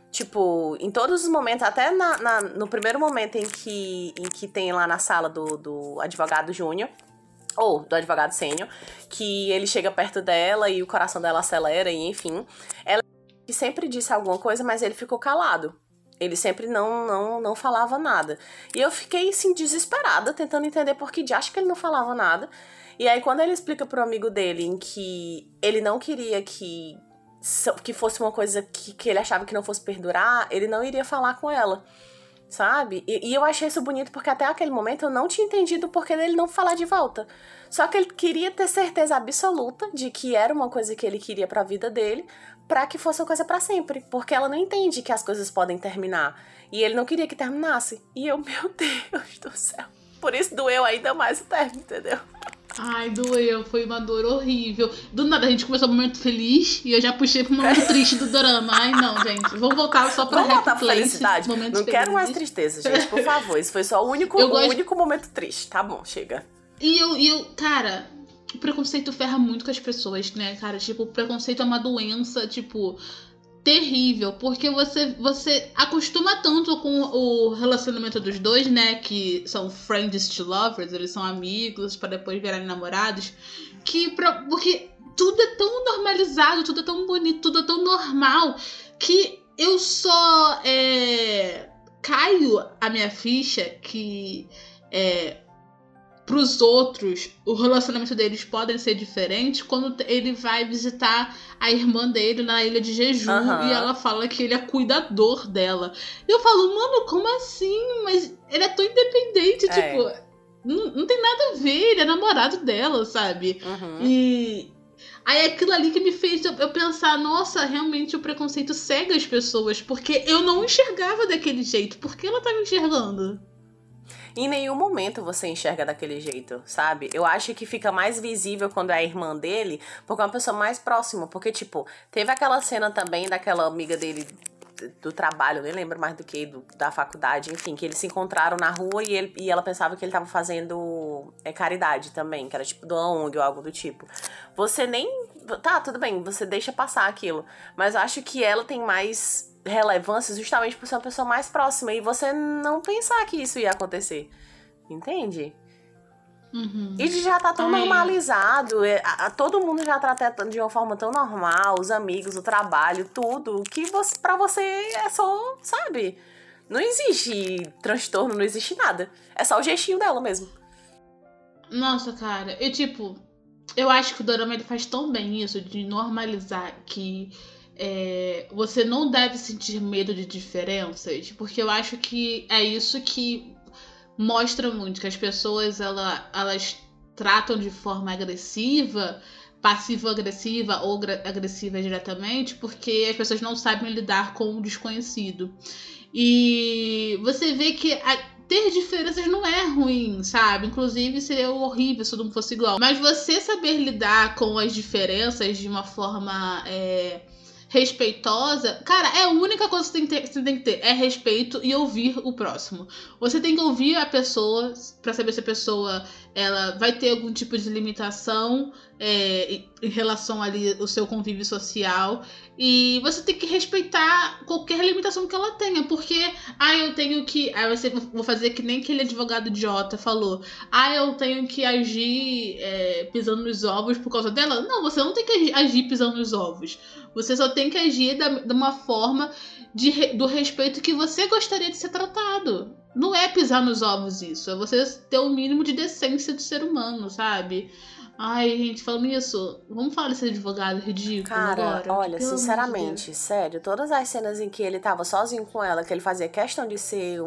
[SPEAKER 2] Tipo, em todos os momentos, até no primeiro momento em que tem lá na sala do advogado júnior, ou do advogado sênior, que ele chega perto dela e o coração dela acelera, e enfim. Ela sempre disse alguma coisa, mas ele ficou calado. Ele sempre não falava nada. E eu fiquei, assim, desesperada, tentando entender por que de acho que ele não falava nada. E aí, quando ele explica pro amigo dele em que ele não queria que fosse uma coisa que ele achava que não fosse perdurar, ele não iria falar com ela, sabe? E eu achei isso bonito porque até aquele momento eu não tinha entendido o porquê dele não falar de volta. Só que ele queria ter certeza absoluta de que era uma coisa que ele queria pra vida dele, pra que fosse uma coisa pra sempre. Porque ela não entende que as coisas podem terminar. E ele não queria que terminasse. E eu, meu Deus do céu. Por isso doeu ainda mais o término, entendeu?
[SPEAKER 1] Ai, doeu, foi uma dor horrível. Do nada, a gente começou um momento feliz e eu já puxei pro momento triste do dorama. Ai, não, gente. Vamos voltar só pra
[SPEAKER 2] Vamos voltar
[SPEAKER 1] Happy
[SPEAKER 2] pra
[SPEAKER 1] Place.
[SPEAKER 2] felicidade? Não
[SPEAKER 1] Momentos
[SPEAKER 2] quero
[SPEAKER 1] felizes.
[SPEAKER 2] mais tristeza, gente, por favor. Isso foi só o único momento triste. Tá bom, chega.
[SPEAKER 1] E eu, cara, o preconceito ferra muito com as pessoas, né, cara? Tipo, o preconceito é uma doença, tipo, terrível. Porque você acostuma tanto com o relacionamento dos dois, né? Que são friends to lovers, eles são amigos pra depois virarem namorados. Porque tudo é tão normalizado, tudo é tão bonito, tudo é tão normal, que eu só caio a minha ficha que pros outros o relacionamento deles pode ser diferente quando ele vai visitar a irmã dele na Ilha de Jeju e ela fala que ele é cuidador dela. E eu falo, mano, como assim? Mas ele é tão independente, tipo, não tem nada a ver, ele é namorado dela, sabe? E aí aquilo ali que me fez eu pensar, nossa, realmente o preconceito cega as pessoas, porque eu não enxergava daquele jeito. Por que ela tava enxergando?
[SPEAKER 2] Em nenhum momento você enxerga daquele jeito, sabe? Eu acho que fica mais visível quando é a irmã dele, porque é uma pessoa mais próxima. Porque, tipo, teve aquela cena também daquela amiga dele do trabalho, nem lembro mais do que, da faculdade, enfim, que eles se encontraram na rua e ela pensava que ele tava fazendo caridade também, que era tipo do ONG ou algo do tipo. Você nem... Tá, tudo bem, você deixa passar aquilo. Mas eu acho que ela tem mais relevância justamente por ser uma pessoa mais próxima e você não pensar que isso ia acontecer. Entende? E já tá tão normalizado, todo mundo já trata de uma forma tão normal, os amigos, o trabalho, tudo, que pra você é só, sabe? Não existe transtorno, não existe nada. É só o jeitinho dela mesmo.
[SPEAKER 1] Nossa, cara, eu acho que o dorama ele faz tão bem isso, de normalizar que você não deve sentir medo de diferenças, porque eu acho que é isso que mostra muito, que as pessoas elas tratam de forma agressiva, passivo-agressiva ou agressiva diretamente, porque as pessoas não sabem lidar com o desconhecido. E você vê que ter diferenças não é ruim, sabe? Inclusive seria horrível se todo mundo fosse igual. Mas você saber lidar com as diferenças de uma forma respeitosa, cara, é a única coisa que você tem que ter, é respeito e ouvir o próximo. Você tem que ouvir a pessoa pra saber se a pessoa ela vai ter algum tipo de limitação em relação ali ao seu convívio social, e você tem que respeitar qualquer limitação que ela tenha, porque eu tenho que, vou fazer que nem aquele advogado idiota falou, eu tenho que agir pisando nos ovos por causa dela. Não, você não tem que agir pisando nos ovos. Você só tem que agir de uma forma do respeito que você gostaria de ser tratado. Não é pisar nos ovos isso. É você ter o mínimo de decência do ser humano, sabe? Ai, gente, falando isso, vamos falar desse advogado ridículo agora?
[SPEAKER 2] Cara, olha, sinceramente, sério, todas as cenas em que ele tava sozinho com ela, que ele fazia questão de ser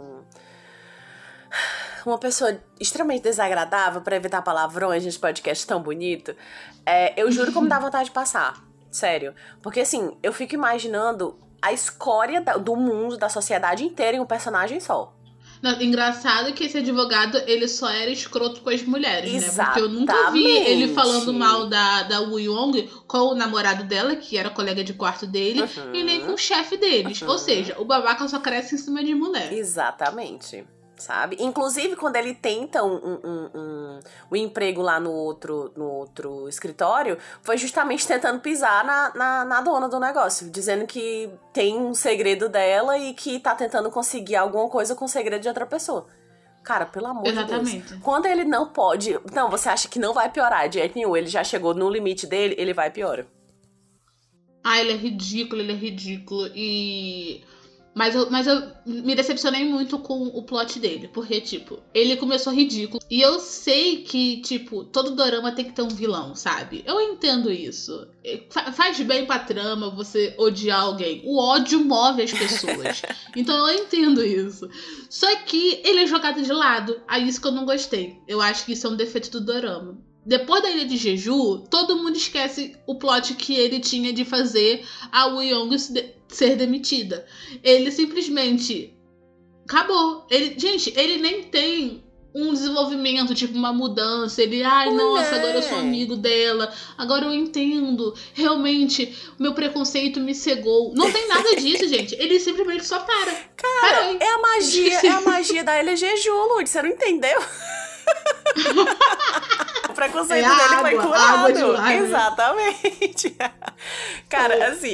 [SPEAKER 2] uma pessoa extremamente desagradável, pra evitar palavrões nesse podcast tão bonito, eu juro que me dá vontade de passar. Sério. Porque, assim, eu fico imaginando a escória do mundo, da sociedade inteira em um personagem só.
[SPEAKER 1] Não, engraçado que esse advogado, ele só era escroto com as mulheres,
[SPEAKER 2] Exatamente.
[SPEAKER 1] Né? Porque eu nunca vi ele falando mal da Woo Young com o namorado dela, que era colega de quarto dele, e nem com o chefe deles. Ou seja, o babaca só cresce em cima de mulher.
[SPEAKER 2] Exatamente. sabe? Inclusive, quando ele tenta um emprego lá no outro escritório, foi justamente tentando pisar na dona do negócio, dizendo que tem um segredo dela e que tá tentando conseguir alguma coisa com o segredo de outra pessoa. Cara, pelo amor de Deus. Quando ele não pode... Não, você acha que não vai piorar de jeito nenhum. Ele já chegou no limite dele, ele vai pior.
[SPEAKER 1] Ele é ridículo, e... Mas eu me decepcionei muito com o plot dele. Porque, tipo, ele começou ridículo. E eu sei que, tipo, todo dorama tem que ter um vilão, sabe? Eu entendo isso. Faz bem pra trama você odiar alguém. O ódio move as pessoas. Então eu entendo isso. Só que ele é jogado de lado. Aí isso que eu não gostei. Eu acho que isso é um defeito do dorama. Depois da Ilha de Jeju, todo mundo esquece o plot que ele tinha de fazer a Woo-young ser demitida. Ele simplesmente acabou. Gente, ele nem tem um desenvolvimento, tipo uma mudança. Ele, nossa, agora eu sou amigo dela. Agora eu entendo. Realmente, o meu preconceito me cegou. Não tem nada disso, gente. Ele simplesmente só para.
[SPEAKER 2] Cara, é a magia da Ilha Jeju, Lud. Você não entendeu? O preconceito dele foi curado.
[SPEAKER 1] Água de lá,
[SPEAKER 2] exatamente. Cara, assim,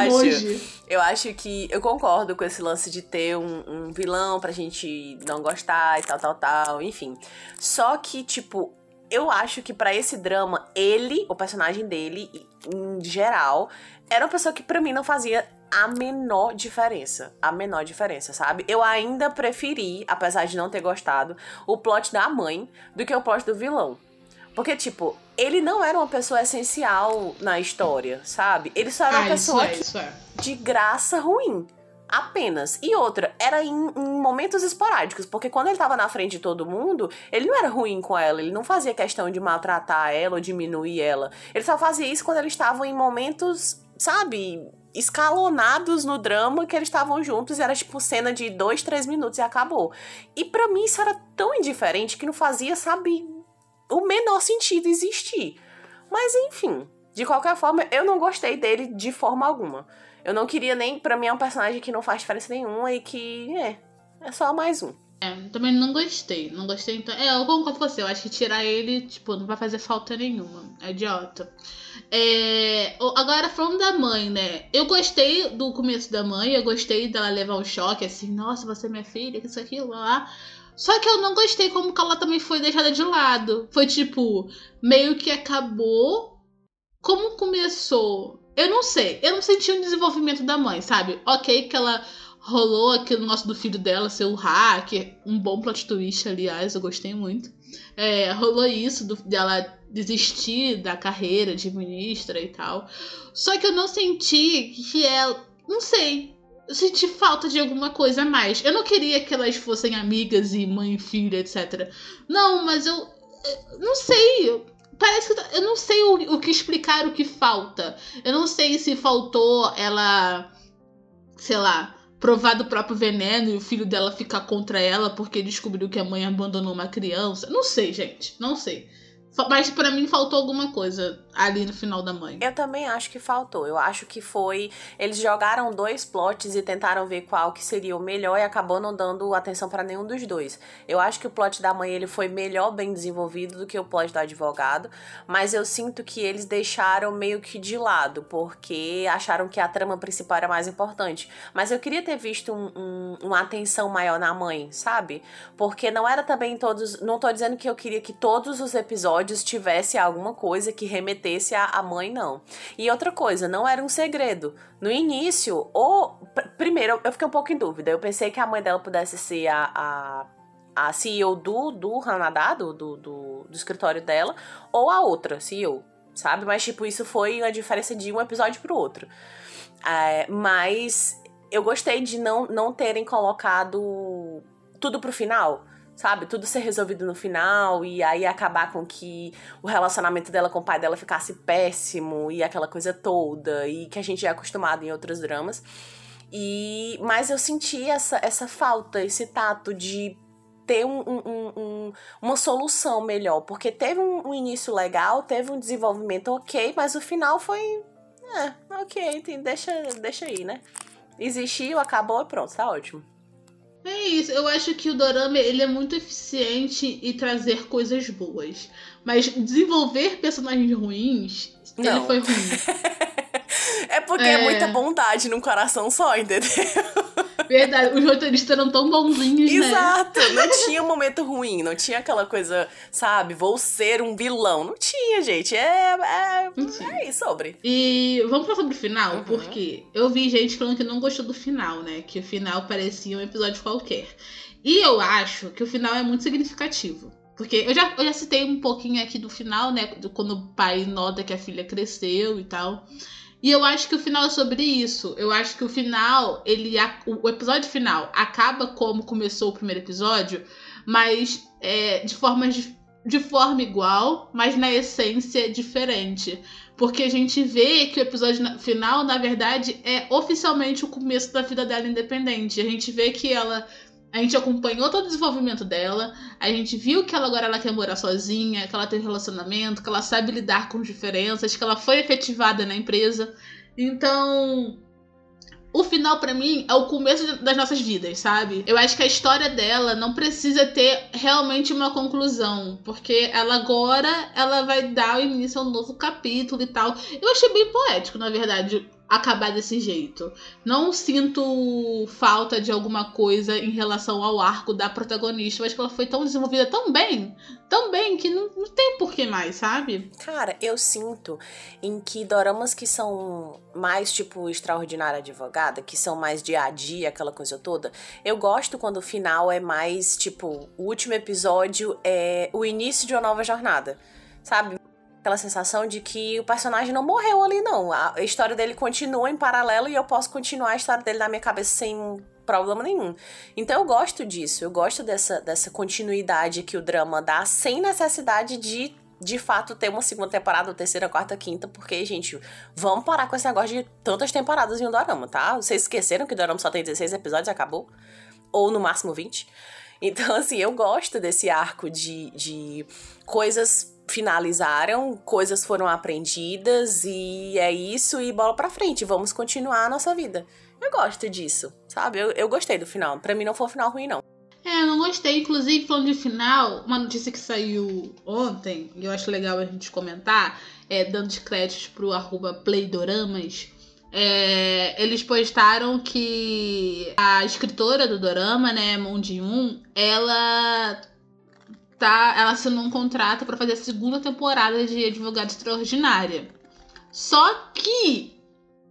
[SPEAKER 2] eu acho que eu concordo com esse lance de ter um vilão pra gente não gostar e tal, enfim. Só que, tipo, eu acho que pra esse drama, o personagem dele, em geral, era uma pessoa que pra mim não fazia a menor diferença, sabe? Eu ainda preferi, apesar de não ter gostado, o plot da mãe do que o plot do vilão. Porque, tipo, ele não era uma pessoa essencial na história, sabe? Ele só era uma pessoa de graça ruim. Apenas. E outra, era em momentos esporádicos, porque quando ele tava na frente de todo mundo, ele não era ruim com ela, ele não fazia questão de maltratar ela ou diminuir ela. Ele só fazia isso quando eles estavam em momentos, sabe, escalonados no drama, que eles estavam juntos e era tipo cena de 2, 3 minutos e acabou. E pra mim isso era tão indiferente que não fazia, sabe, o menor sentido existir. Mas enfim, de qualquer forma, eu não gostei dele de forma alguma. Eu não queria nem... Pra mim é um personagem que não faz diferença nenhuma e que... É só mais um.
[SPEAKER 1] Também não gostei. Não gostei, então... eu concordo com você. Eu acho que tirar ele, tipo, não vai fazer falta nenhuma. É idiota. Agora, falando da mãe, né? Eu gostei do começo da mãe. Eu gostei dela levar um choque, assim. Nossa, você é minha filha, que isso, aquilo, lá. Só que eu não gostei como que ela também foi deixada de lado. Foi, tipo, meio que acabou. Como começou... Eu não sei, eu não senti um desenvolvimento da mãe, sabe? Ok que ela rolou aquele negócio do filho dela ser o hacker, um bom plot twist, aliás, eu gostei muito. Rolou isso dela desistir da carreira de ministra e tal. Só que eu não senti que ela... Não sei, eu senti falta de alguma coisa a mais. Eu não queria que elas fossem amigas e mãe e filha, etc. Não, mas eu não sei... Parece que eu não sei o que explicar, o que falta. Eu não sei se faltou ela, sei lá, provar do próprio veneno e o filho dela ficar contra ela porque descobriu que a mãe abandonou uma criança. Não sei, gente. Não sei. Mas pra mim faltou alguma coisa ali no final da mãe.
[SPEAKER 2] Eu também acho que faltou. Eu acho que foi... Eles jogaram 2 plots e tentaram ver qual que seria o melhor e acabou não dando atenção pra nenhum dos dois. Eu acho que o plot da mãe ele foi melhor bem desenvolvido do que o plot do advogado, mas eu sinto que eles deixaram meio que de lado, porque acharam que a trama principal era mais importante. Mas eu queria ter visto uma atenção maior na mãe, sabe? Porque não era também todos... Não tô dizendo que eu queria que todos os episódios tivesse alguma coisa que remetesse à mãe, não. E outra coisa, não era um segredo. No início, primeiro, eu fiquei um pouco em dúvida. Eu pensei que a mãe dela pudesse ser a CEO do Hanada, do escritório dela, ou a outra CEO, sabe? Mas, tipo, isso foi a diferença de um episódio pro outro. Mas eu gostei de não terem colocado tudo pro final, sabe? Tudo ser resolvido no final e aí acabar com que o relacionamento dela com o pai dela ficasse péssimo e aquela coisa toda e que a gente é acostumado em outros dramas. Mas eu senti essa falta, esse tato de ter uma solução melhor, porque teve um início legal, teve um desenvolvimento ok, mas o final foi... ok, deixa aí, né? Existiu, acabou e pronto, tá ótimo.
[SPEAKER 1] É isso, eu acho que o dorama ele é muito eficiente em trazer coisas boas. Mas desenvolver personagens ruins, ele
[SPEAKER 2] Não.
[SPEAKER 1] foi ruim.
[SPEAKER 2] É porque é muita bondade num coração só, entendeu?
[SPEAKER 1] Verdade, os roteiristas eram tão bonzinhos, né?
[SPEAKER 2] Exato, não tinha um momento ruim, não tinha aquela coisa, sabe, vou ser um vilão. Não tinha, gente, é isso, sobre.
[SPEAKER 1] E vamos falar sobre o final, porque eu vi gente falando que não gostou do final, né? Que o final parecia um episódio qualquer. E eu acho que o final é muito significativo. Porque eu já citei um pouquinho aqui do final, né? Quando o pai nota que a filha cresceu e tal. E eu acho que o final é sobre isso. Eu acho que o final, o episódio final acaba como começou o primeiro episódio, mas de forma igual, mas na essência diferente. Porque a gente vê que o episódio final, na verdade, é oficialmente o começo da vida dela independente. A gente vê que a gente acompanhou todo o desenvolvimento dela, a gente viu que agora ela quer morar sozinha, que ela tem relacionamento, que ela sabe lidar com diferenças, que ela foi efetivada na empresa. Então, o final pra mim é o começo das nossas vidas, sabe? Eu acho que a história dela não precisa ter realmente uma conclusão, porque ela vai dar início a um novo capítulo e tal. Eu achei bem poético, na verdade, acabar desse jeito. Não sinto falta de alguma coisa em relação ao arco da protagonista. Eu acho que ela foi tão desenvolvida tão bem que não tem porquê mais, sabe?
[SPEAKER 2] Cara, eu sinto em que doramas que são mais, tipo, Extraordinária Advogada, que são mais dia a dia, aquela coisa toda, eu gosto quando o final é mais, tipo, o último episódio é o início de uma nova jornada, sabe? Aquela sensação de que o personagem não morreu ali, não. A história dele continua em paralelo e eu posso continuar a história dele na minha cabeça sem problema nenhum. Então eu gosto disso, eu gosto dessa continuidade que o drama dá, sem necessidade de fato ter uma segunda temporada, ou terceira, quarta, quinta, porque, gente, vamos parar com esse negócio de tantas temporadas em um dorama, tá? Vocês esqueceram que o dorama só tem 16 episódios e acabou? Ou no máximo 20? Então, assim, eu gosto desse arco de coisas finalizaram, coisas foram aprendidas e é isso, e bola pra frente, vamos continuar a nossa vida. Eu gosto disso, sabe? Eu gostei do final. Pra mim não foi um final ruim, não.
[SPEAKER 1] Eu não gostei. Inclusive, falando de final, uma notícia que saiu ontem, e eu acho legal a gente comentar, dando os créditos pro @playdoramas, eles postaram que a escritora do dorama, né, Moon Ji-yoon, ela assinou um contrato pra fazer a segunda temporada de Advogada Extraordinária. Só que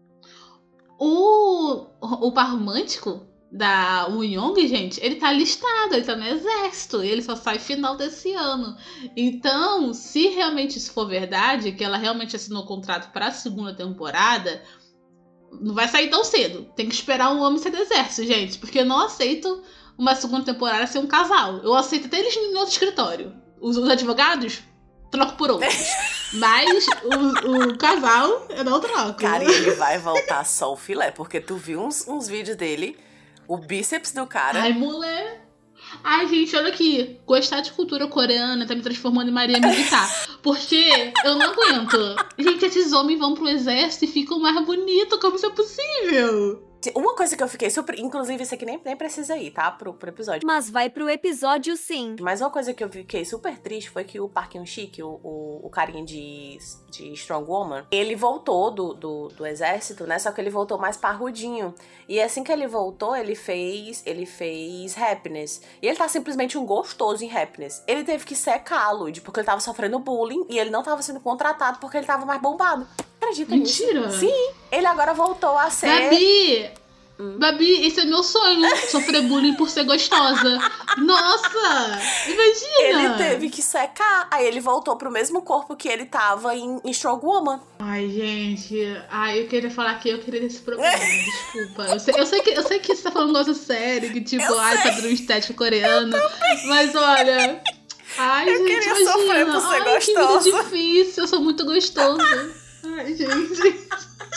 [SPEAKER 1] o par romântico da Woo Young, gente, ele tá listado, ele tá no exército, e ele só sai final desse ano. Então, se realmente isso for verdade, que ela realmente assinou o contrato pra segunda temporada, não vai sair tão cedo. Tem que esperar um homem ser do exército, gente, porque eu não aceito uma segunda temporada ser um casal. Eu aceito até eles em outro escritório. Os advogados, troco por outros. Mas o casal, eu não troco.
[SPEAKER 2] Cara, e ele vai voltar só o filé, porque tu viu uns vídeos dele, o bíceps do cara.
[SPEAKER 1] Ai, mulher. Ai, gente, olha aqui. Gostar de cultura coreana tá me transformando em Maria Militar. Porque eu não aguento. Gente, esses homens vão pro exército e ficam mais bonitos. Como isso é possível?
[SPEAKER 2] Uma coisa que eu fiquei super... Inclusive, isso aqui nem precisa ir, tá? Pro episódio.
[SPEAKER 6] Mas vai pro episódio, sim.
[SPEAKER 2] Mas uma coisa que eu fiquei super triste foi que o Park Hyun-sik, o carinha de Strong Woman, ele voltou do exército, né? Só que ele voltou mais parrudinho. E assim que ele voltou, ele fez Happiness. E ele tá simplesmente um gostoso em Happiness. Ele teve que secar a Lud, porque ele tava sofrendo bullying e ele não tava sendo contratado porque ele tava mais bombado. Acredita nisso?
[SPEAKER 1] Mentira!
[SPEAKER 2] Sim, ele agora voltou a ser...
[SPEAKER 1] Babi, esse é meu sonho, sofrer bullying por ser gostosa. Nossa, imagina!
[SPEAKER 2] Ele teve que secar, aí ele voltou pro mesmo corpo que ele tava em Strong Woman.
[SPEAKER 1] Ai, gente, eu queria falar que eu queria esse programa, desculpa. Eu sei que você tá falando um negócio sério, que tipo, padrão estético coreano, mas olha... Ai,
[SPEAKER 2] eu
[SPEAKER 1] gente,
[SPEAKER 2] queria
[SPEAKER 1] imagina.
[SPEAKER 2] sofrer por ser gostosa.
[SPEAKER 1] Que vida difícil, eu sou muito gostosa. Ai, gente.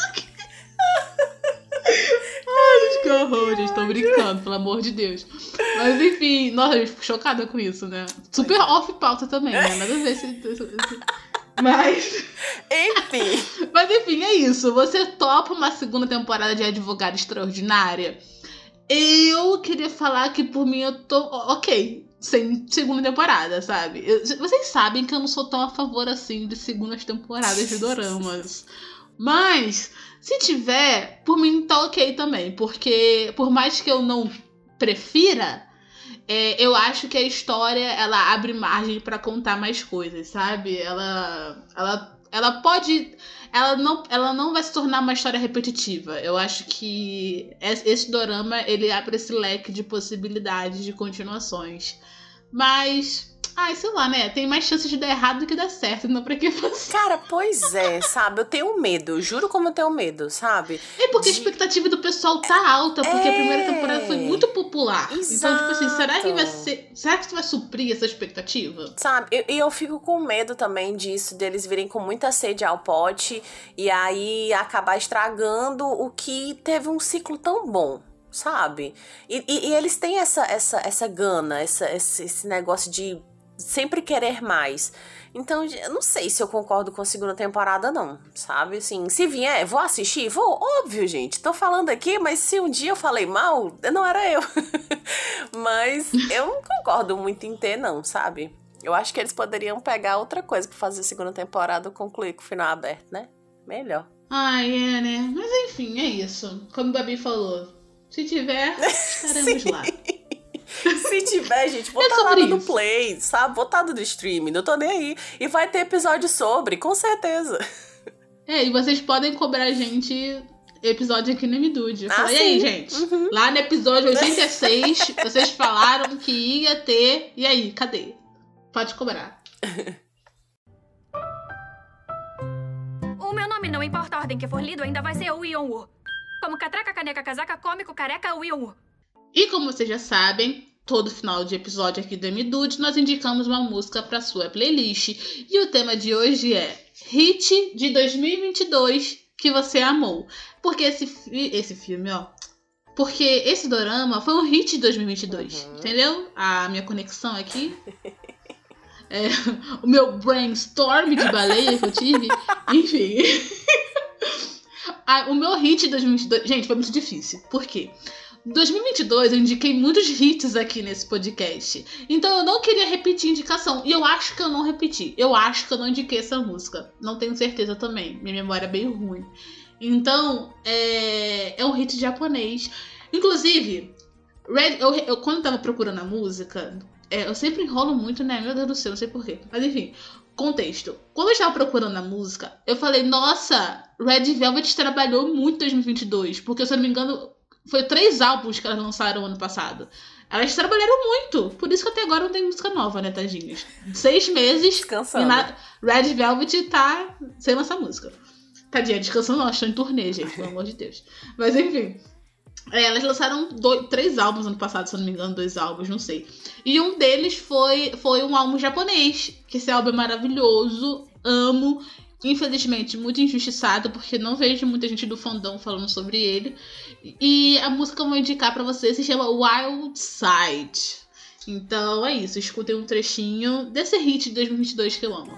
[SPEAKER 1] Ai, que horror, gente. Tô brincando, pelo amor de Deus. Mas enfim, nossa, eu fico chocada com isso, né? Super off-pauta também, né? Nada a ver se... Mas...
[SPEAKER 2] Enfim,
[SPEAKER 1] é isso. Você topa uma segunda temporada de Advogada Extraordinária? eu queria falar que por mim eu tô ok, sem segunda temporada, sabe? Vocês sabem que eu não sou tão a favor assim de segundas temporadas de doramas. Mas, se tiver, por mim tá ok também. Porque, por mais que eu não prefira, eu acho que a história, ela abre margem pra contar mais coisas, sabe? Ela pode... Ela não vai se tornar uma história repetitiva. Eu acho que esse dorama, ele abre esse leque de possibilidades de continuações. Mas... Ai, sei lá, né? Tem mais chances de dar errado do que dar certo. Não pra que fazer.
[SPEAKER 2] Cara, pois é, sabe? Eu tenho medo. Eu juro como eu tenho medo, sabe?
[SPEAKER 1] É porque a expectativa do pessoal tá alta. Porque a primeira temporada foi muito popular.
[SPEAKER 2] Exato.
[SPEAKER 1] Então, tipo assim, será que isso vai suprir essa expectativa?
[SPEAKER 2] Sabe? E eu fico com medo também disso, deles virem com muita sede ao pote e aí acabar estragando o que teve um ciclo tão bom. Sabe? E eles têm essa gana, esse negócio de sempre querer mais. Então, eu não sei se eu concordo com a segunda temporada, não, sabe? Assim, se vier, vou assistir? Vou, óbvio, gente. Tô falando aqui, mas se um dia eu falei mal, não era eu. Mas eu não concordo muito em ter, não, sabe? Eu acho que eles poderiam pegar outra coisa pra fazer a segunda temporada ou concluir com o final aberto, né? Melhor.
[SPEAKER 1] Ai, né? Mas enfim, é isso. Como o Babi falou, se tiver, estaremos lá.
[SPEAKER 2] Se tiver, gente, botar no Play, sabe? Botado no streaming, não tô nem aí. E vai ter episódio sobre, com certeza.
[SPEAKER 1] E vocês podem cobrar a gente episódio aqui no MDude. Eu falei, e
[SPEAKER 2] sim.
[SPEAKER 1] aí, gente? Lá no episódio 86, vocês falaram que ia ter. E aí, cadê? Pode cobrar.
[SPEAKER 4] O meu nome, não importa a ordem que for lido, ainda vai ser o Yeon-woo. Como catraca, caneca, casaca, cômico, careca, o Yeon-woo.
[SPEAKER 1] E como vocês já sabem, todo final de episódio aqui do MDude, nós indicamos uma música para sua playlist. E o tema de hoje é Hit de 2022 que você amou. Porque esse filme, ó... Porque esse dorama foi um hit de 2022, entendeu? A minha conexão aqui... o meu brainstorm de baleia que eu tive. Enfim... o meu hit de 2022... Gente, foi muito difícil. Por quê? Em 2022 eu indiquei muitos hits aqui nesse podcast. Então eu não queria repetir indicação. E eu acho que eu não repeti. Eu acho que eu não indiquei essa música. Não tenho certeza também. Minha memória é bem ruim. Então, é um hit japonês. Inclusive, eu quando eu tava procurando a música... eu sempre enrolo muito, né? Meu Deus do céu, não sei porquê. Mas enfim, contexto. Quando eu estava procurando a música, eu falei, nossa, Red Velvet trabalhou muito em 2022. Porque, se eu não me engano... Foi 3 álbuns que elas lançaram ano passado. Elas trabalharam muito. Por isso que até agora não tem música nova, né, tadinhas? 6 meses.
[SPEAKER 2] Descansando.
[SPEAKER 1] Red Velvet tá sem lançar música. Tadinha, descansando não, estão em turnê, gente, pelo amor de Deus. Mas enfim. Elas lançaram 3 álbuns ano passado, se eu não me engano, 2 álbuns, não sei. E um deles foi um álbum japonês. Que esse álbum é maravilhoso. Amo. Infelizmente, muito injustiçado, porque não vejo muita gente do fandom falando sobre ele. E a música que eu vou indicar pra vocês se chama Wild Side. Então é isso, escutem um trechinho desse hit de 2022 que eu amo.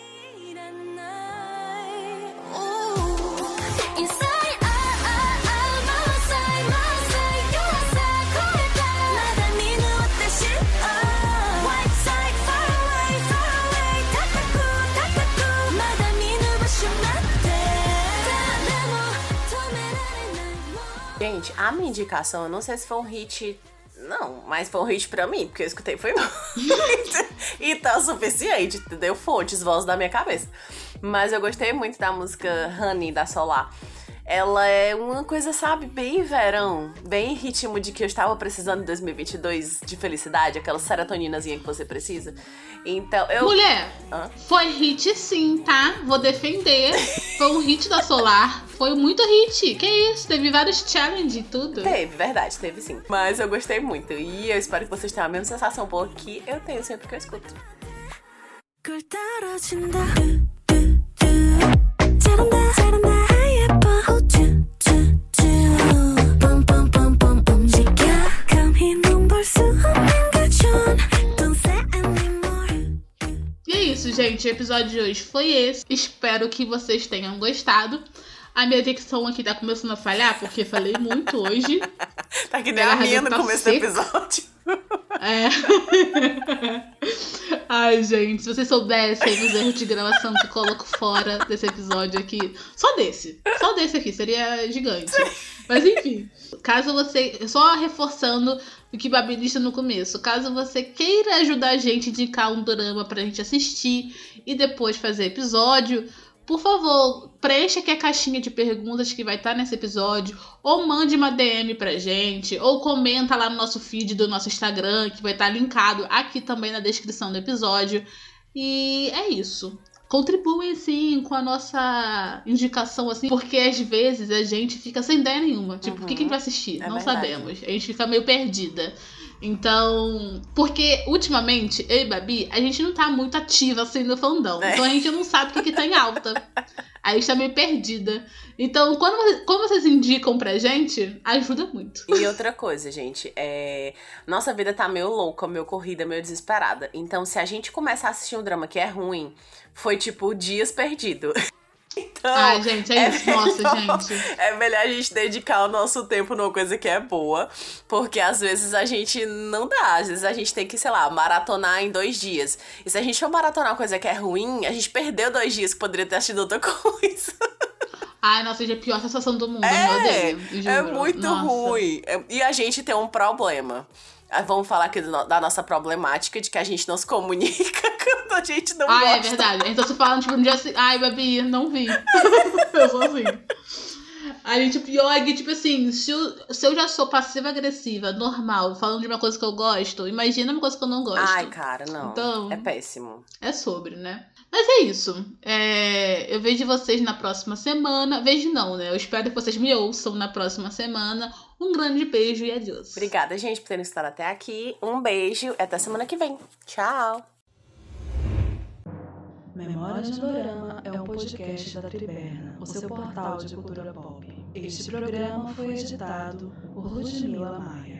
[SPEAKER 2] Gente, a minha indicação, eu não sei se foi um hit... Não, mas foi um hit pra mim, porque eu escutei foi bom. E tá o suficiente, entendeu? Fontes, voz da minha cabeça. Mas eu gostei muito da música Honey, da Solar. Ela é uma coisa, sabe, bem verão, bem ritmo de que eu estava precisando em 2022 de felicidade, aquela serotoninazinha que você precisa. Então, eu...
[SPEAKER 1] Mulher, foi hit sim, tá? Vou defender. Foi um hit da Solar. Foi muito hit. Que isso? Teve vários challenges e tudo.
[SPEAKER 2] Teve, verdade, teve sim. Mas eu gostei muito. E eu espero que vocês tenham a mesma sensação boa que eu tenho sempre que eu escuto.
[SPEAKER 1] E é isso, gente. O episódio de hoje foi esse. Espero que vocês tenham gostado. A minha dicção aqui tá começando a falhar, porque falei muito hoje.
[SPEAKER 2] Tá que nem a minha no começo do episódio.
[SPEAKER 1] É. Ai, gente, se vocês soubessem os erros de gravação que eu coloco fora desse episódio aqui. Só desse aqui, seria gigante. Mas enfim, caso você... Só reforçando o que Babi disse no começo. Caso você queira ajudar a gente a indicar um dorama pra gente assistir e depois fazer episódio, por favor, preencha aqui a caixinha de perguntas que vai estar nesse episódio, ou mande uma DM pra gente, ou comenta lá no nosso feed do nosso Instagram, que vai estar linkado aqui também na descrição do episódio. E é isso. Contribuem, sim, com a nossa indicação, assim, porque às vezes a gente fica sem ideia nenhuma. Tipo, o que a gente vai assistir? Não sabemos. A gente fica meio perdida. Então, porque ultimamente, eu e Babi, a gente não tá muito ativa assim no fandom. Então a gente não sabe o que tá em alta. A gente tá meio perdida. Então, quando vocês indicam pra gente, ajuda muito.
[SPEAKER 2] E outra coisa, gente, nossa vida tá meio louca, meio corrida, meio desesperada. Então, se a gente começar a assistir um drama que é ruim, foi tipo dias perdidos. Então,
[SPEAKER 1] ai, gente, é isso. Nossa, gente.
[SPEAKER 2] É melhor a gente dedicar o nosso tempo numa coisa que é boa, porque às vezes a gente não dá. Às vezes a gente tem que, sei lá, maratonar em 2 dias. E se a gente for maratonar uma coisa que é ruim, a gente perdeu 2 dias que poderia ter assistido outra coisa.
[SPEAKER 1] Ai, nossa, é a pior sensação do mundo, meu Deus.
[SPEAKER 2] É muito ruim. E a gente tem um problema. Vamos falar aqui da nossa problemática de que a gente não se comunica quando a gente não gosta.
[SPEAKER 1] Ah, é verdade. Então você fala, tipo, no dia assim, ai, Babi, não vi. Eu sou assim. A gente, o pior é que, tipo assim, se eu já sou passiva-agressiva, normal, falando de uma coisa que eu gosto, imagina uma coisa que eu não gosto.
[SPEAKER 2] Ai, cara, não. Então, é péssimo.
[SPEAKER 1] É sobre, né? Mas é isso. Eu vejo vocês na próxima semana. Vejo não, né? Eu espero que vocês me ouçam na próxima semana. Um grande beijo e adeus.
[SPEAKER 2] Obrigada, gente, por terem estado até aqui. Um beijo e até semana que vem. Tchau!
[SPEAKER 7] Memórias de Dorama é um podcast da Triberna, o seu portal de cultura pop. Este programa foi editado por Ludmila Maia.